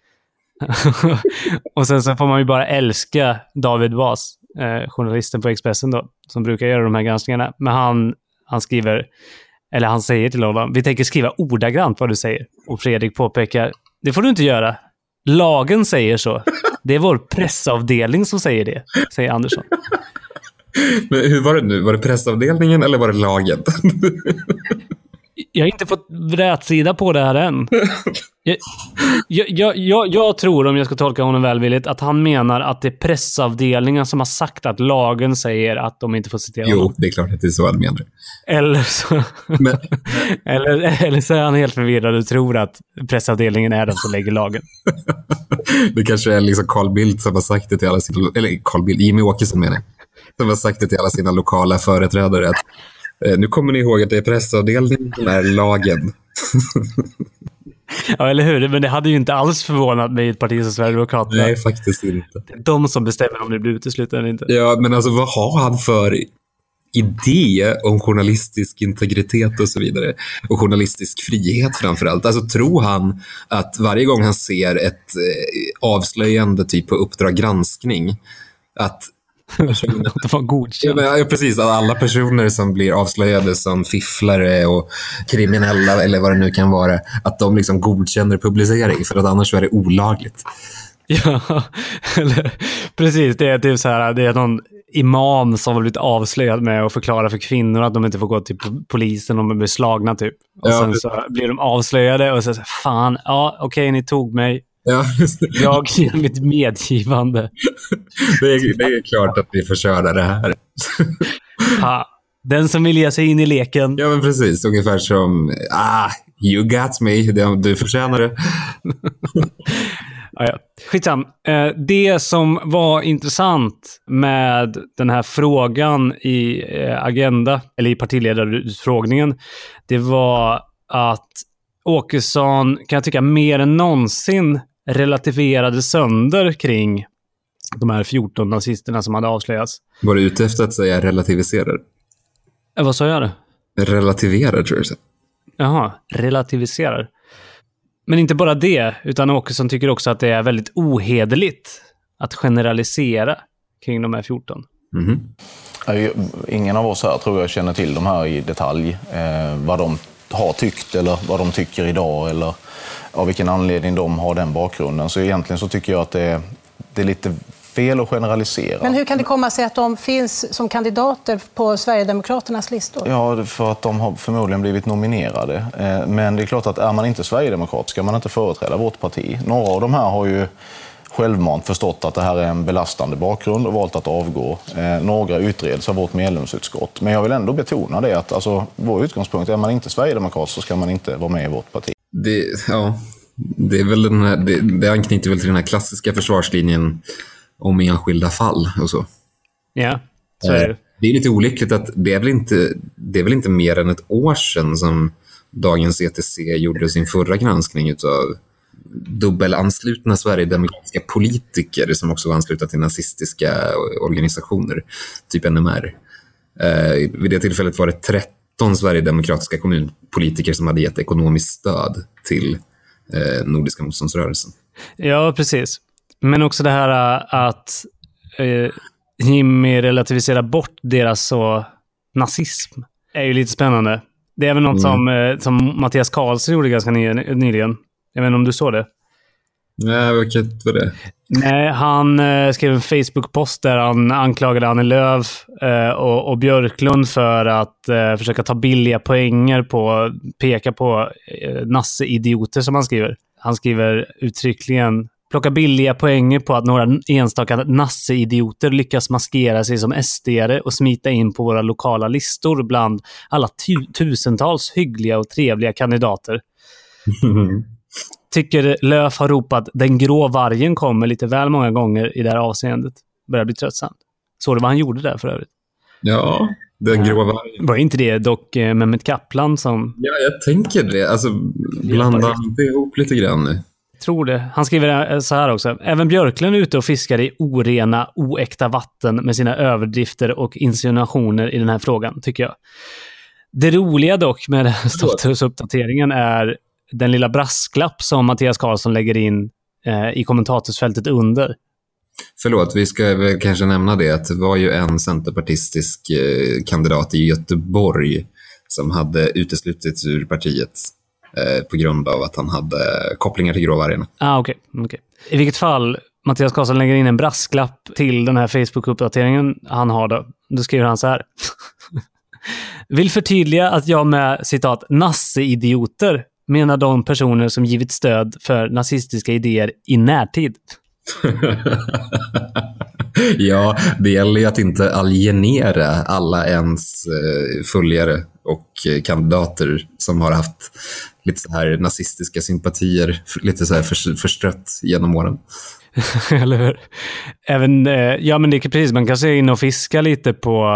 Och sen så får man ju bara älska David Bas, journalisten på Expressen då, som brukar göra de här granskningarna. Men han säger till honom: vi tänker skriva ordagrant vad du säger. Och Fredrik påpekar: det får du inte göra. Lagen säger så. Det är vår pressavdelning som säger det, säger Andersson. Men hur var det nu? Var det pressavdelningen eller var det lagen? Jag har inte fått rätsida på det här än. Jag tror, om jag ska tolka honom välvilligt, att han menar att det är pressavdelningen som har sagt att lagen säger att de inte får citera honom. Jo, det är klart att det är så han menar. Eller så, eller så är han helt förvirrad och tror att pressavdelningen är den som lägger lagen. Det kanske är liksom Carl Bildt som har sagt det till alla sina, eller Carl Bildt, Jimmy Åkesson menar jag, som har sagt det till alla sina lokala företrädare att nu kommer ni ihåg att det är pressavdelningen som är lagen. Ja, eller hur? Men det hade ju inte alls förvånat mig i ett parti som Sverigedemokraterna. Nej, faktiskt inte. Det är de som bestämmer om det blir uteslutet eller inte. Ja, men alltså vad har han för idé om journalistisk integritet och så vidare? Och journalistisk frihet framförallt. Alltså tror han att varje gång han ser ett avslöjande typ på Uppdrag granskning att det var godkänt. Ja, precis, att alla personer som blir avslöjade som fifflare och kriminella eller vad det nu kan vara, att de liksom godkänner publicering, för att annars är det olagligt. Ja, eller, precis, det är typ så här, det är någon imam som har blivit avslöjad med att förklara för kvinnor att de inte får gå till polisen om de blir slagna typ. Och sen så blir de avslöjade och så fan, ja okej, ni tog mig. Ja. Jag ger mitt medgivande. Det är klart att vi får köra det här. Den som vill ge sig in i leken. Ja, men precis. Ungefär som you got me. Du förtjänar det. Ja. Skitsam. Det som var intressant med den här frågan i Agenda, eller i partiledarutfrågningen, det var att Åkesson, kan jag tycka, mer än någonsin relativerade sönder kring de här 14 nazisterna som hade avslöjats. Var du ute efter att säga relativiserar? Vad sa jag då? Relativerar, tror jag. Jaha, relativiserar. Men inte bara det, utan Åkesson tycker också att det är väldigt ohederligt att generalisera kring de här 14. Ingen av oss här tror jag känner till de här i detalj. Vad de har tyckt eller vad de tycker idag eller av vilken anledning de har den bakgrunden. Så egentligen så tycker jag att det är lite fel att generalisera. Men hur kan det komma sig att de finns som kandidater på Sverigedemokraternas listor? Ja, för att de har förmodligen blivit nominerade. Men det är klart att är man inte sverigedemokrat ska man inte företräda vårt parti. Några av de här har ju självmant förstått att det här är en belastande bakgrund och valt att avgå. Några utreds av vårt medlemsutskott. Men jag vill ändå betona det att vår utgångspunkt är att man inte sverigedemokrat så ska man inte vara med i vårt parti. Det är väl det anknyter väl till den här klassiska försvarslinjen om enskilda fall och så. Ja, så är det. Det är lite olyckligt att det är väl inte mer än ett år sedan som Dagens ETC gjorde sin förra granskning utav dubbelanslutna sverigedemokratiska politiker som också var anslutna till nazistiska organisationer, typ NMR. Vid det tillfället var det 13 sverigedemokratiska kommunpolitiker som hade gett ekonomiskt stöd till Nordiska motståndsrörelsen. Ja, precis. Men också det här att Jimmy relativiserar bort deras nazism är ju lite spännande. Det är även något som Mattias Karlsson gjorde ganska nyligen. Jag vet inte om du såg det? Nej, vilket var det? Nej, han skrev en Facebook-post där han anklagade Annie Lööf och Björklund för att försöka ta billiga poänger på peka på nasse-idioter som han skriver. Han skriver uttryckligen plocka billiga poänger på att några enstaka nasse-idioter lyckas maskera sig som SD-are och smita in på våra lokala listor bland alla tusentals hyggliga och trevliga kandidater. Tycker Lööf har ropat den grå vargen kommer lite väl många gånger i det här avseendet. Börjar bli tröttsamt. Så det vad han gjorde där för övrigt. Ja, den grå vargen. Var inte det dock Mehmet Kaplan som... Ja, jag tänker det. Alltså, blanda inte ihop lite grann nu. Tror det. Han skriver så här också. Även Björklund är ute och fiskar i orena, oäkta vatten med sina överdrifter och insinuationer i den här frågan, tycker jag. Det roliga dock med statusuppdateringen är den lilla brasklapp som Mattias Karlsson lägger in i kommentatorsfältet under. Förlåt, vi ska väl kanske nämna det att det var ju en centerpartistisk kandidat i Göteborg som hade uteslutits ur partiet på grund av att han hade kopplingar till Grå vargarna. Okej. I vilket fall, Mattias Karlsson lägger in en brasklapp till den här Facebook-uppdateringen han har då. Då skriver han så här. Vill förtydliga att jag med citat nasse-idioter menar de personer som givit stöd för nazistiska idéer i närtid. Ja, det gäller ju att inte alienera alla ens följare och kandidater som har haft lite så här nazistiska sympatier, lite så här förstrött genom åren. Eller hur? Även, ja men det är precis, man kan se in och fiska lite på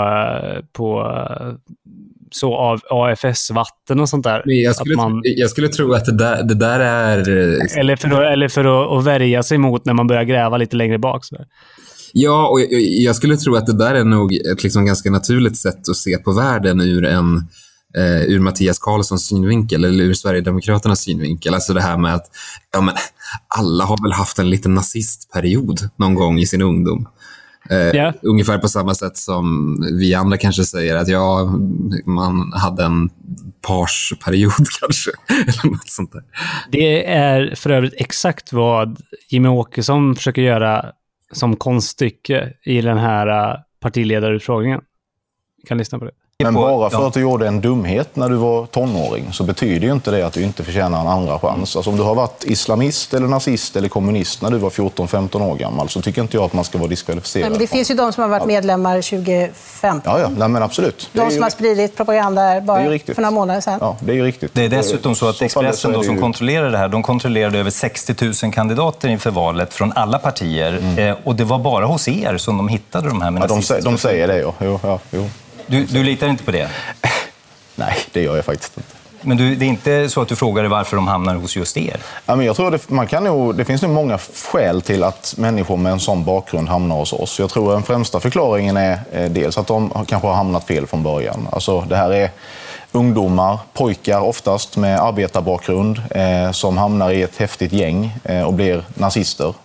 så av AFS-vatten och sånt där. Jag skulle tro att det där är... Eller för att värja sig mot när man börjar gräva lite längre bak. Så där. Ja, och jag skulle tro att det där är nog ett liksom ganska naturligt sätt att se på världen ur Mattias Karlssons synvinkel eller ur Sverigedemokraternas synvinkel. Alltså det här med att alla har väl haft en liten nazistperiod någon gång i sin ungdom. Ungefär på samma sätt som vi andra kanske säger att man hade en parsperiod kanske eller något sånt där. Det är för övrigt exakt vad Jimmy Åkesson försöker göra som konststycke i den här partiledarutfrågningen. Vi kan lyssna på det. Men bara för att du gjorde en dumhet när du var tonåring så betyder ju inte det att du inte förtjänar en andra chans. Alltså om du har varit islamist eller nazist eller kommunist när du var 14-15 år gammal så tycker inte jag att man ska vara diskvalificerad. Men det finns ju de som har varit medlemmar 2015. Ja, men absolut. De som har spridit propaganda bara för några månader sedan. Ja, det är ju riktigt. Det är dessutom så att Expressen då, som kontrollerar det här, de kontrollerade över 60 000 kandidater inför valet från alla partier. Och det var bara hos er som de hittade de här med de säger det, jo. Du litar inte på det? Nej, det gör jag faktiskt inte. Men det är inte så att du frågar varför de hamnar hos just er? Ja, men jag tror det finns nog många skäl till att människor med en sån bakgrund hamnar hos oss. Jag tror den främsta förklaringen är dels att de kanske har hamnat fel från början. Alltså det här är ungdomar, pojkar oftast med arbetarbakgrund som hamnar i ett häftigt gäng och blir nazister.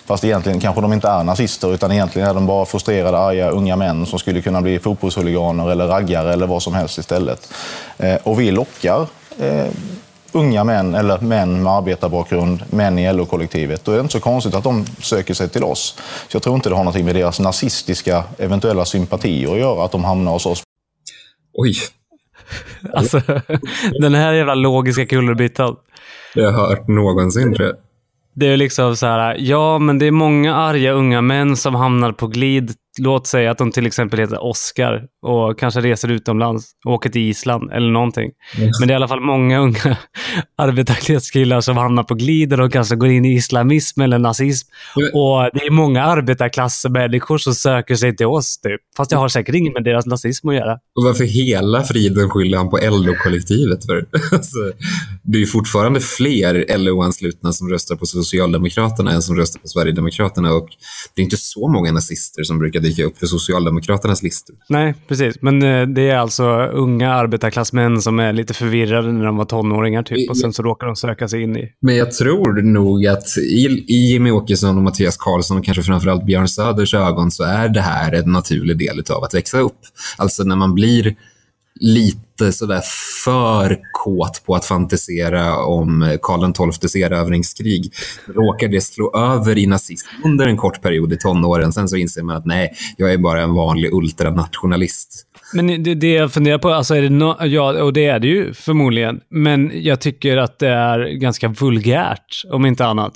Fast egentligen kanske de inte är nazister, utan egentligen är de bara frustrerade, arga unga män som skulle kunna bli fotbollshuliganer eller raggare eller vad som helst istället. Och vi lockar unga män eller män med arbetarbakgrund, män i LO-kollektivet. Då är det inte så konstigt att de söker sig till oss. Så jag tror inte det har någonting med deras nazistiska eventuella sympatier att göra att de hamnar hos oss. Oj. Alltså, den här jävla logiska kullerbyttan. Det har jag hört någonsin, tror jag. Det är liksom så här, ja men det är många arga unga män som hamnar på glid. Låt säga att de till exempel heter Oscar och kanske reser utomlands och åker till Island eller någonting. Men det är i alla fall många unga arbetarklasskillar som hamnar på glid och kanske går in i islamism eller nazism. Och det är många arbetarklassmänniskor som söker sig till oss typ. Fast det har säkert inget med deras nazism att göra. Och varför hela friden skyller han på LO-kollektivet? Alltså, det är ju fortfarande fler LO-anslutna som röstar på Socialdemokraterna än som röstar på Sverigedemokraterna, och det är inte så många nazister som brukar dyka upp för Socialdemokraternas listor. Nej, precis. Men det är alltså unga arbetarklassmän som är lite förvirrade när de var tonåringar typ, och sen så råkar de söka sig in i. Men jag tror nog att i Jimmy Åkesson och Mattias Karlsson och kanske framförallt Björn Söders ögon så är det här en naturlig del av att växa upp. Alltså när man blir lite sådär för kåt på att fantisera om Karl XII:s erövringskrig, råkar det slå över i nazism under en kort period i tonåren. Sen så inser man att nej, jag är bara en vanlig ultranationalist. Men det jag funderar på, alltså är det ja, och det är det ju förmodligen, men jag tycker att det är ganska vulgärt, om inte annat.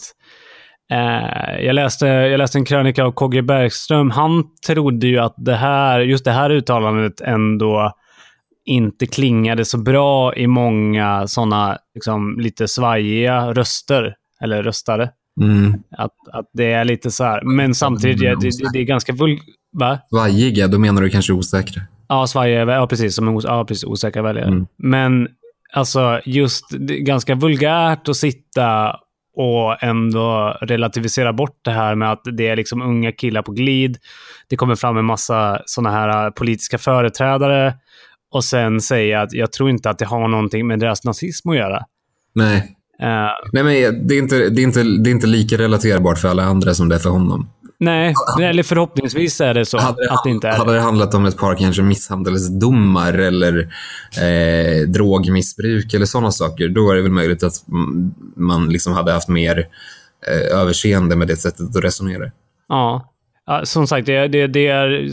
Jag läste en krönika av KG Bergström. Han trodde ju att just det här uttalandet ändå inte klingade så bra i många sådana liksom, lite svajiga röster eller röstare. Att det är lite så här. Men samtidigt det är ganska svajiga, då menar du kanske osäkra? Ja, svajiga, ja precis, precis, osäkra väljare. Men alltså just ganska vulgärt att sitta och ändå relativisera bort det här med att det är liksom unga killar på glid. Det kommer fram en massa såna här politiska företrädare och sen säga att jag tror inte att det har någonting med deras nazism att göra. Nej. Nej, men det är inte lika relaterbart för alla andra som det är för honom. Nej, eller förhoppningsvis är det så att det inte är. Hade det handlat om ett par kanske misshandelsdomar eller drogmissbruk eller sådana saker, då är det väl möjligt att man liksom hade haft mer överseende med det sättet att resonera. Ja, som sagt, det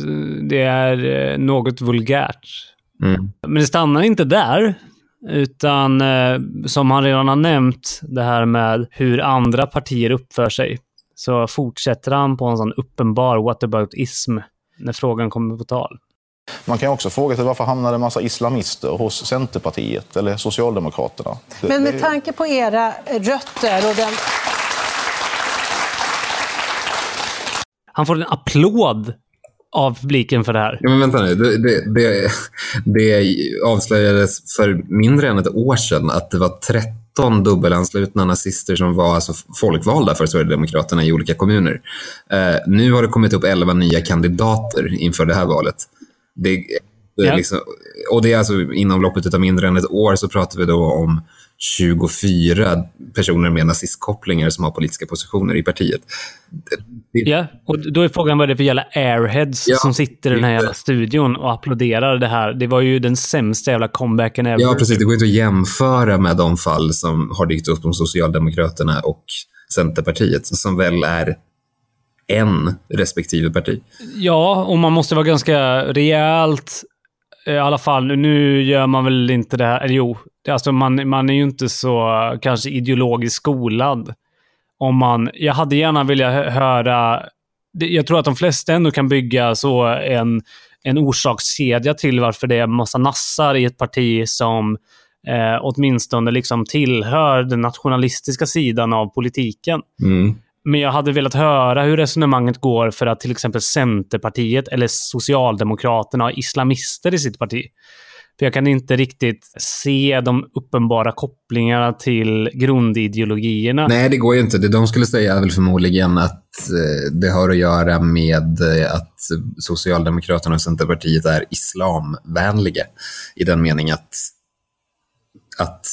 är något vulgärt. Men det stannar inte där, utan som han redan har nämnt, det här med hur andra partier uppför sig, så fortsätter han på en sån uppenbar whataboutism när frågan kommer på tal. Man kan också fråga sig varför hamnade en massa islamister hos Centerpartiet eller Socialdemokraterna. Men med tanke på era rötter och den... Han får en applåd av publiken för det här. Ja, men vänta nu. Det avslöjades för mindre än ett år sedan att det var 13 dubbelanslutna nazister som var alltså folkvalda för Sverigedemokraterna i olika kommuner. Nu har det kommit upp 11 nya kandidater inför det här valet. Liksom, och det är alltså inom loppet av mindre än ett år så pratar vi då om 24 personer med nazistkopplingar som har politiska positioner i partiet. Ja, och då är frågan vad det är för jävla airheads som sitter i den här jävla studion och applåderar det här. Det var ju den sämsta jävla comebacken ever. Ja, precis. Det går inte att jämföra med de fall som har dykt upp om Socialdemokraterna och Centerpartiet, som väl är en respektive parti. Ja, och man måste vara ganska rejält. I alla fall, nu gör man väl inte det här. Eller jo, alltså man är ju inte så kanske ideologiskt skolad. Jag hade gärna vilja höra... Jag tror att de flesta ändå kan bygga så en orsakskedja till varför det är en massa nassar i ett parti som åtminstone liksom tillhör den nationalistiska sidan av politiken. Men jag hade velat höra hur resonemanget går för att till exempel Centerpartiet eller Socialdemokraterna har islamister i sitt parti. För jag kan inte riktigt se de uppenbara kopplingarna till grundideologierna. Nej, det går ju inte. Det de skulle säga är väl förmodligen att det har att göra med att Socialdemokraterna och Centerpartiet är islamvänliga. I den meningen att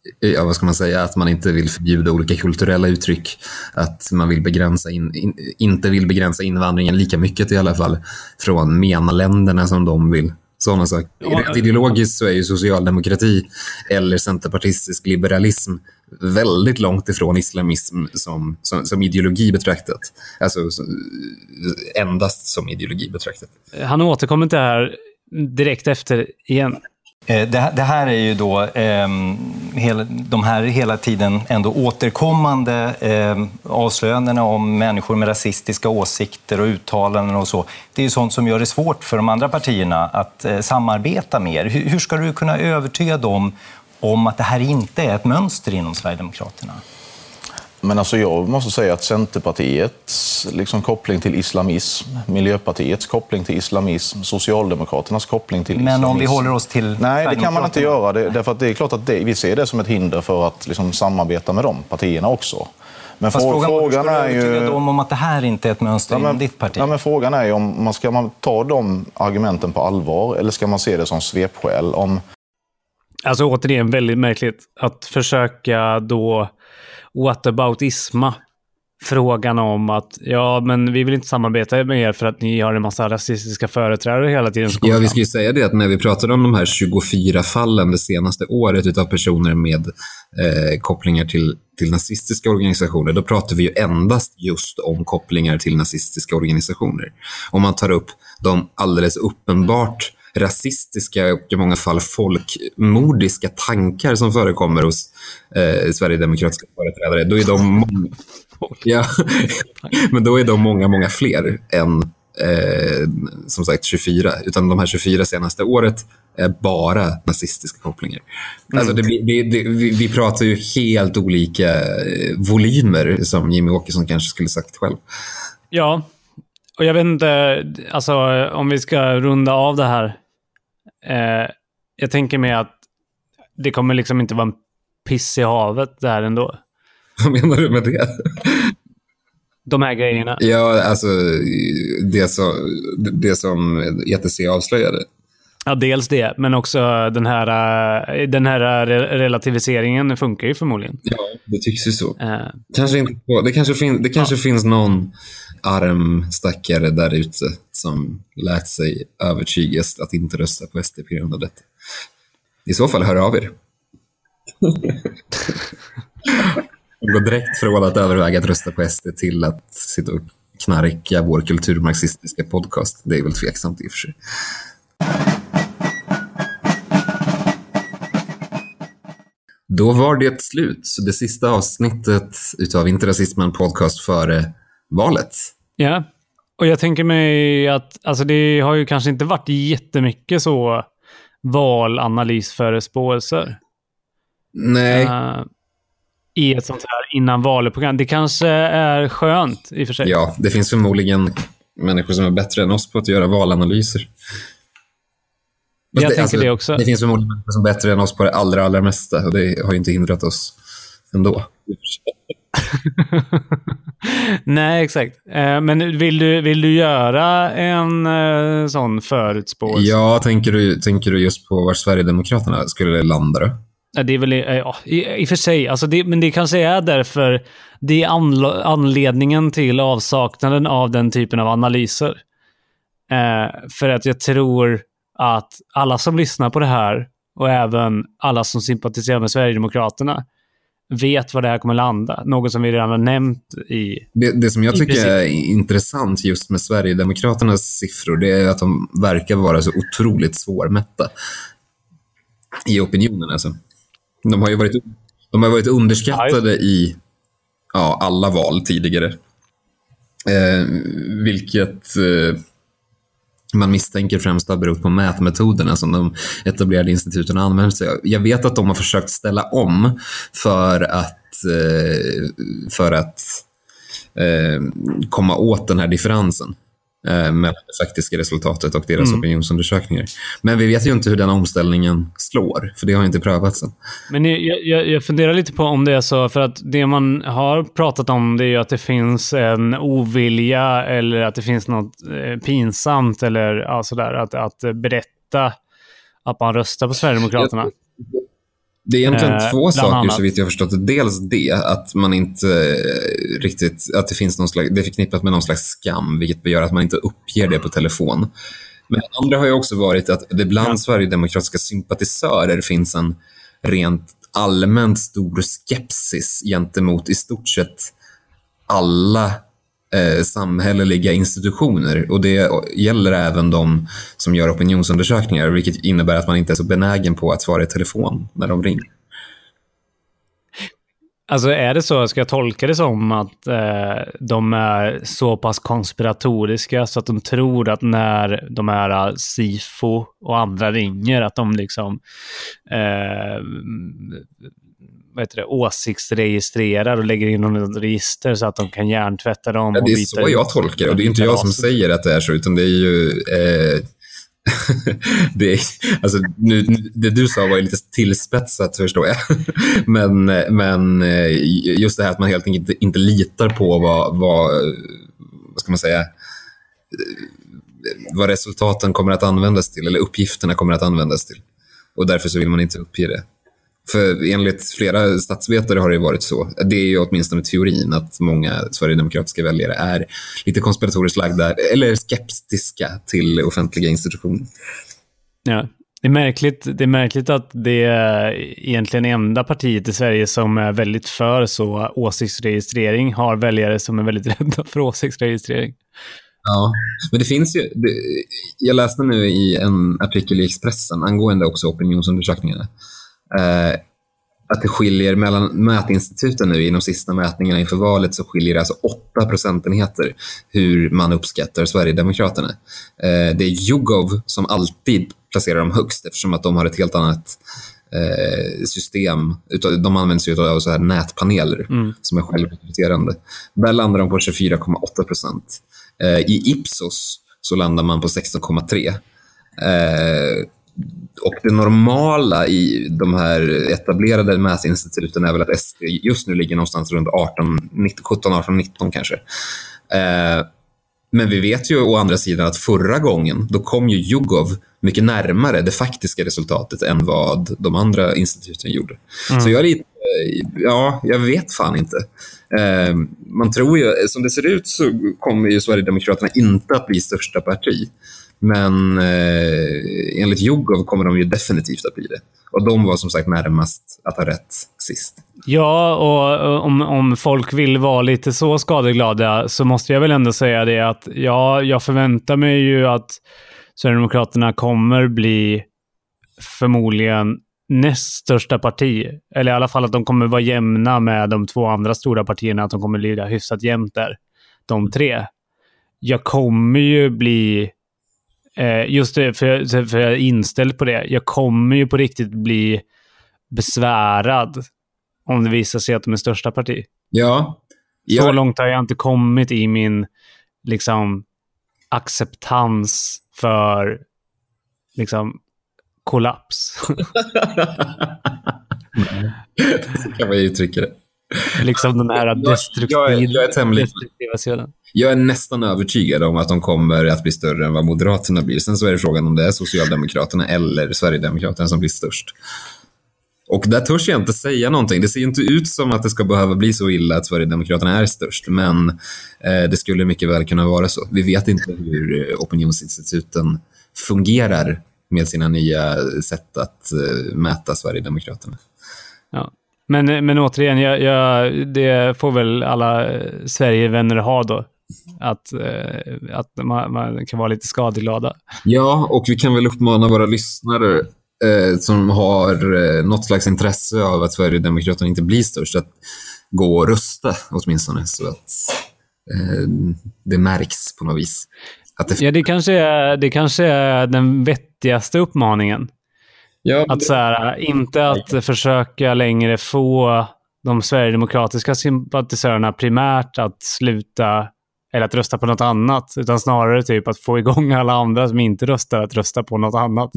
vad ska man säga, att man inte vill förbjuda olika kulturella uttryck, att man vill inte vill begränsa invandringen lika mycket i alla fall från MENA-länderna som de vill. Sådana saker. Rent ideologiskt så är ju socialdemokrati eller centerpartistisk liberalism väldigt långt ifrån islamism som ideologi betraktat. Alltså endast som ideologi betraktat. Han återkommer till det här direkt efter igen. Det här är ju då de här hela tiden ändå återkommande avslöjandena om människor med rasistiska åsikter och uttalanden och så. Det är ju sånt som gör det svårt för de andra partierna att samarbeta mer. Hur ska du kunna övertyga dem om att det här inte är ett mönster inom Sverigedemokraterna? Men alltså jag måste säga att Centerpartiets liksom koppling till islamism, Miljöpartiets koppling till islamism, Socialdemokraternas koppling till islamism. Men om vi håller oss till... Nej, det kan man inte göra. Därför att det är klart att vi ser det som ett hinder för att liksom samarbeta med de partierna också. Men frågan är ju... dem om att det här inte är ett mönster inom ditt parti. Ja, men frågan är ju om ska man ta de argumenten på allvar eller ska man se det som svepskäl? Alltså återigen väldigt märkligt att försöka då whataboutisma frågan om att men vi vill inte samarbeta med er för att ni har en massa rasistiska företrädare hela tiden. Ja, vi ska ju säga det att när vi pratar om de här 24 fallen det senaste året utav personer med kopplingar till nazistiska organisationer, då pratar vi ju endast just om kopplingar till nazistiska organisationer. Om man tar upp de alldeles uppenbart rasistiska och i många fall folkmordiska tankar som förekommer hos sverigedemokratiska företrädare, då är de men då är de många fler än som sagt 24, utan de här 24 senaste året är bara nazistiska kopplingar. Alltså vi pratar ju helt olika volymer som Jimmy Åkesson kanske skulle sagt själv. Ja, och jag vet inte, alltså om vi ska runda av det här. Jag tänker mig att det kommer liksom inte vara en piss i havet där ändå. Vad menar du med det? De här grejerna. Ja, alltså det som ETC avslöjade. Ja, dels det, men också den här relativiseringen funkar ju förmodligen. Ja, det tycks ju så. Det kanske finns någon armstackare där ute som lät sig övertygas att inte rösta på SD på grund av detta. I så fall hör av er. Gå direkt från att överväga att rösta på SD till att sitta och knarka vår kulturmarxistiska podcast. Det är väl tveksamt i och för sig. Då var det slut. Så det sista avsnittet utav Inte rasismen podcast före valet. Ja, och jag tänker mig att alltså det har ju kanske inte varit jättemycket så valanalysförespåelser. Nej. I ett sånt här innan valet-program. Det kanske är skönt i och för sig. Ja, det finns förmodligen människor som är bättre än oss på att göra valanalyser. Jag tänker det också. Det finns förmodligen människor som är bättre än oss på det allra mesta. Och det har ju inte hindrat oss ändå. Nej, exakt. Men vill du göra en sån förutspåelse? Ja, tänker du just på var Sverigedemokraterna skulle landa då? Ja, det är väl i och för sig. Alltså men det kanske är därför det är anledningen till avsaknaden av den typen av analyser. För att jag tror att alla som lyssnar på det här och även alla som sympatiserar med Sverigedemokraterna vet vad det här kommer landa. Något som vi redan har nämnt i... Det som jag tycker är intressant just med Sverigedemokraternas siffror, det är att de verkar vara så otroligt svårmätta i opinionen. Alltså. De har ju varit underskattade i alla val tidigare. Vilket man misstänker främst har berott på mätmetoderna som de etablerade instituten använder sig av. Jag vet att de har försökt ställa om för att komma åt den här differensen mellan det faktiska resultatet och deras opinionsundersökningar. Men vi vet ju inte hur den omställningen slår, för det har inte prövats än. Men jag funderar lite på om det är så, för att det man har pratat om det är ju att det finns en ovilja eller att det finns något pinsamt eller sådär, att berätta att man röstar på Sverigedemokraterna. Det är egentligen två saker så vitt jag förstått. Dels det, att man inte riktigt, att det finns någon slags, det är förknippat med någon slags skam, vilket gör att man inte uppger det på telefon. Men det andra har ju också varit att det bland sverigedemokratiska sympatisörer finns en rent allmänt stor skepsis gentemot i stort sett alla samhälleliga institutioner, och det gäller även de som gör opinionsundersökningar, vilket innebär att man inte är så benägen på att svara i telefon när de ringer. Alltså är det så, ska jag tolka det som att de är så pass konspiratoriska så att de tror att när de här SIFO och andra ringer att de liksom åsiktsregistrerar och lägger in något register så att de kan hjärntvätta dem? Ja, det är så jag tolkar det, och det är inte jag som säger att det är så, utan det är ju det, alltså, det du sa var ju lite tillspetsat, förstår jag. men just det här att man helt enkelt inte litar på vad ska man säga, vad resultaten kommer att användas till, eller uppgifterna kommer att användas till. Och därför så vill man inte uppge det. För enligt flera statsvetare har det varit så. Det är ju åtminstone teorin att många sverigedemokratiska väljare är lite konspiratoriskt lagda eller skeptiska till offentliga institutioner. Ja, det är märkligt att det är egentligen enda partiet i Sverige som är väldigt för så åsiktsregistrering har väljare som är väldigt rädda för åsiktsregistrering. Ja, men det finns ju, jag läste nu i en artikel i Expressen angående också opinionsundersökningarna, att det skiljer mellan mätinstituten nu i de sista mätningarna inför valet, så skiljer det alltså 8 procentenheter hur man uppskattar Sverigedemokraterna. Det är YouGov som alltid placerar dem högst, eftersom att de har ett helt annat system. De används ju av så här nätpaneler som är självrekryterande. Där landar de på 24,8%. I Ipsos så landar man på 16,3%. Och det normala i de här etablerade mätinstituten är väl att SD just nu ligger någonstans runt 17, 18, 19 kanske. Men vi vet ju å andra sidan att förra gången då kom ju YouGov mycket närmare det faktiska resultatet än vad de andra instituten gjorde. Så jag är lite, jag vet fan inte. Man tror ju, som det ser ut så kommer ju Sverigedemokraterna inte att bli största parti. Men enligt YouGov kommer de ju definitivt att bli det. Och de var som sagt närmast att ha rätt sist. Ja, och om folk vill vara lite så skadeglada så måste jag väl ändå säga det att jag förväntar mig ju att Sverigedemokraterna kommer bli förmodligen näst största parti. Eller i alla fall att de kommer vara jämna med de två andra stora partierna, att de kommer lida hyfsat jämnt där. De tre. Jag kommer ju bli just det, för jag är inställd på det. Jag kommer ju på riktigt bli besvärad om det visar sig att de är största parti. Ja. Så långt har jag inte kommit i min liksom acceptans för liksom kollaps. Så kan man ju uttrycka det. Liksom den här destruktiva sidan. Jag är nästan övertygad om att de kommer att bli större än vad Moderaterna blir. Sen så är det frågan om det är Socialdemokraterna eller Sverigedemokraterna som blir störst. Och där törs jag inte säga någonting. Det ser inte ut som att det ska behöva bli så illa att Sverigedemokraterna är störst. Men det skulle mycket väl kunna vara så. Vi vet inte hur opinionsinstituten fungerar med sina nya sätt att mäta Sverigedemokraterna. Ja. Men återigen, det får väl alla Sverigevänner ha då. Att man kan vara lite skadeglada. Ja, och vi kan väl uppmana våra lyssnare som har något slags intresse av att Sverigedemokraterna inte blir störst att gå och rösta åtminstone, så att det märks på något vis. Ja, det kanske är den vettigaste uppmaningen. Ja, att så här, inte att försöka längre få de sverigedemokratiska sympatisörerna primärt att sluta eller att rösta på något annat, utan snarare typ att få igång alla andra som inte röstar att rösta på något annat.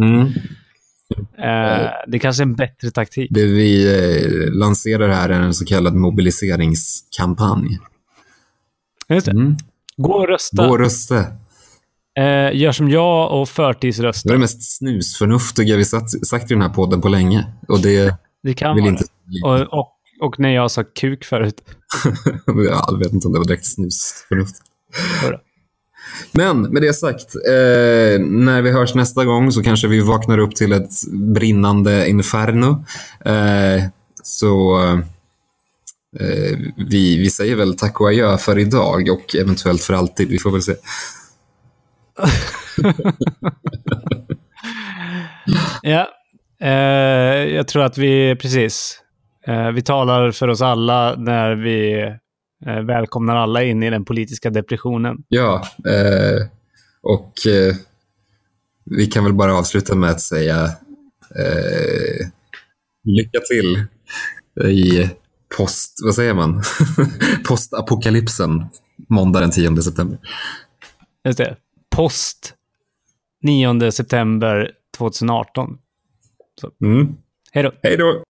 Det kanske är en bättre taktik. Det vi lanserar här är en så kallad mobiliseringskampanj. Just det. Gå och rösta. Gör som jag och förtidsrösta. Det är det mest snusförnuftiga vi sagt i den här podden på länge. Och det Det kan vara inte... och när jag sa kuk förut. Jag vet inte om det var direkt snusförnuft. Men med det sagt, när vi hörs nästa gång så kanske vi vaknar upp till ett brinnande inferno. Så vi säger väl tack och adjö för idag och eventuellt för alltid. Vi får väl se. Ja, jag tror att vi vi talar för oss alla när vi välkomnar alla in i den politiska depressionen. Ja, och vi kan väl bara avsluta med att säga lycka till i vad säger man? Postapokalypsen måndag den 10 september. Just det. Post 9 september 2018. Så. Mm. Hej då. Hej då.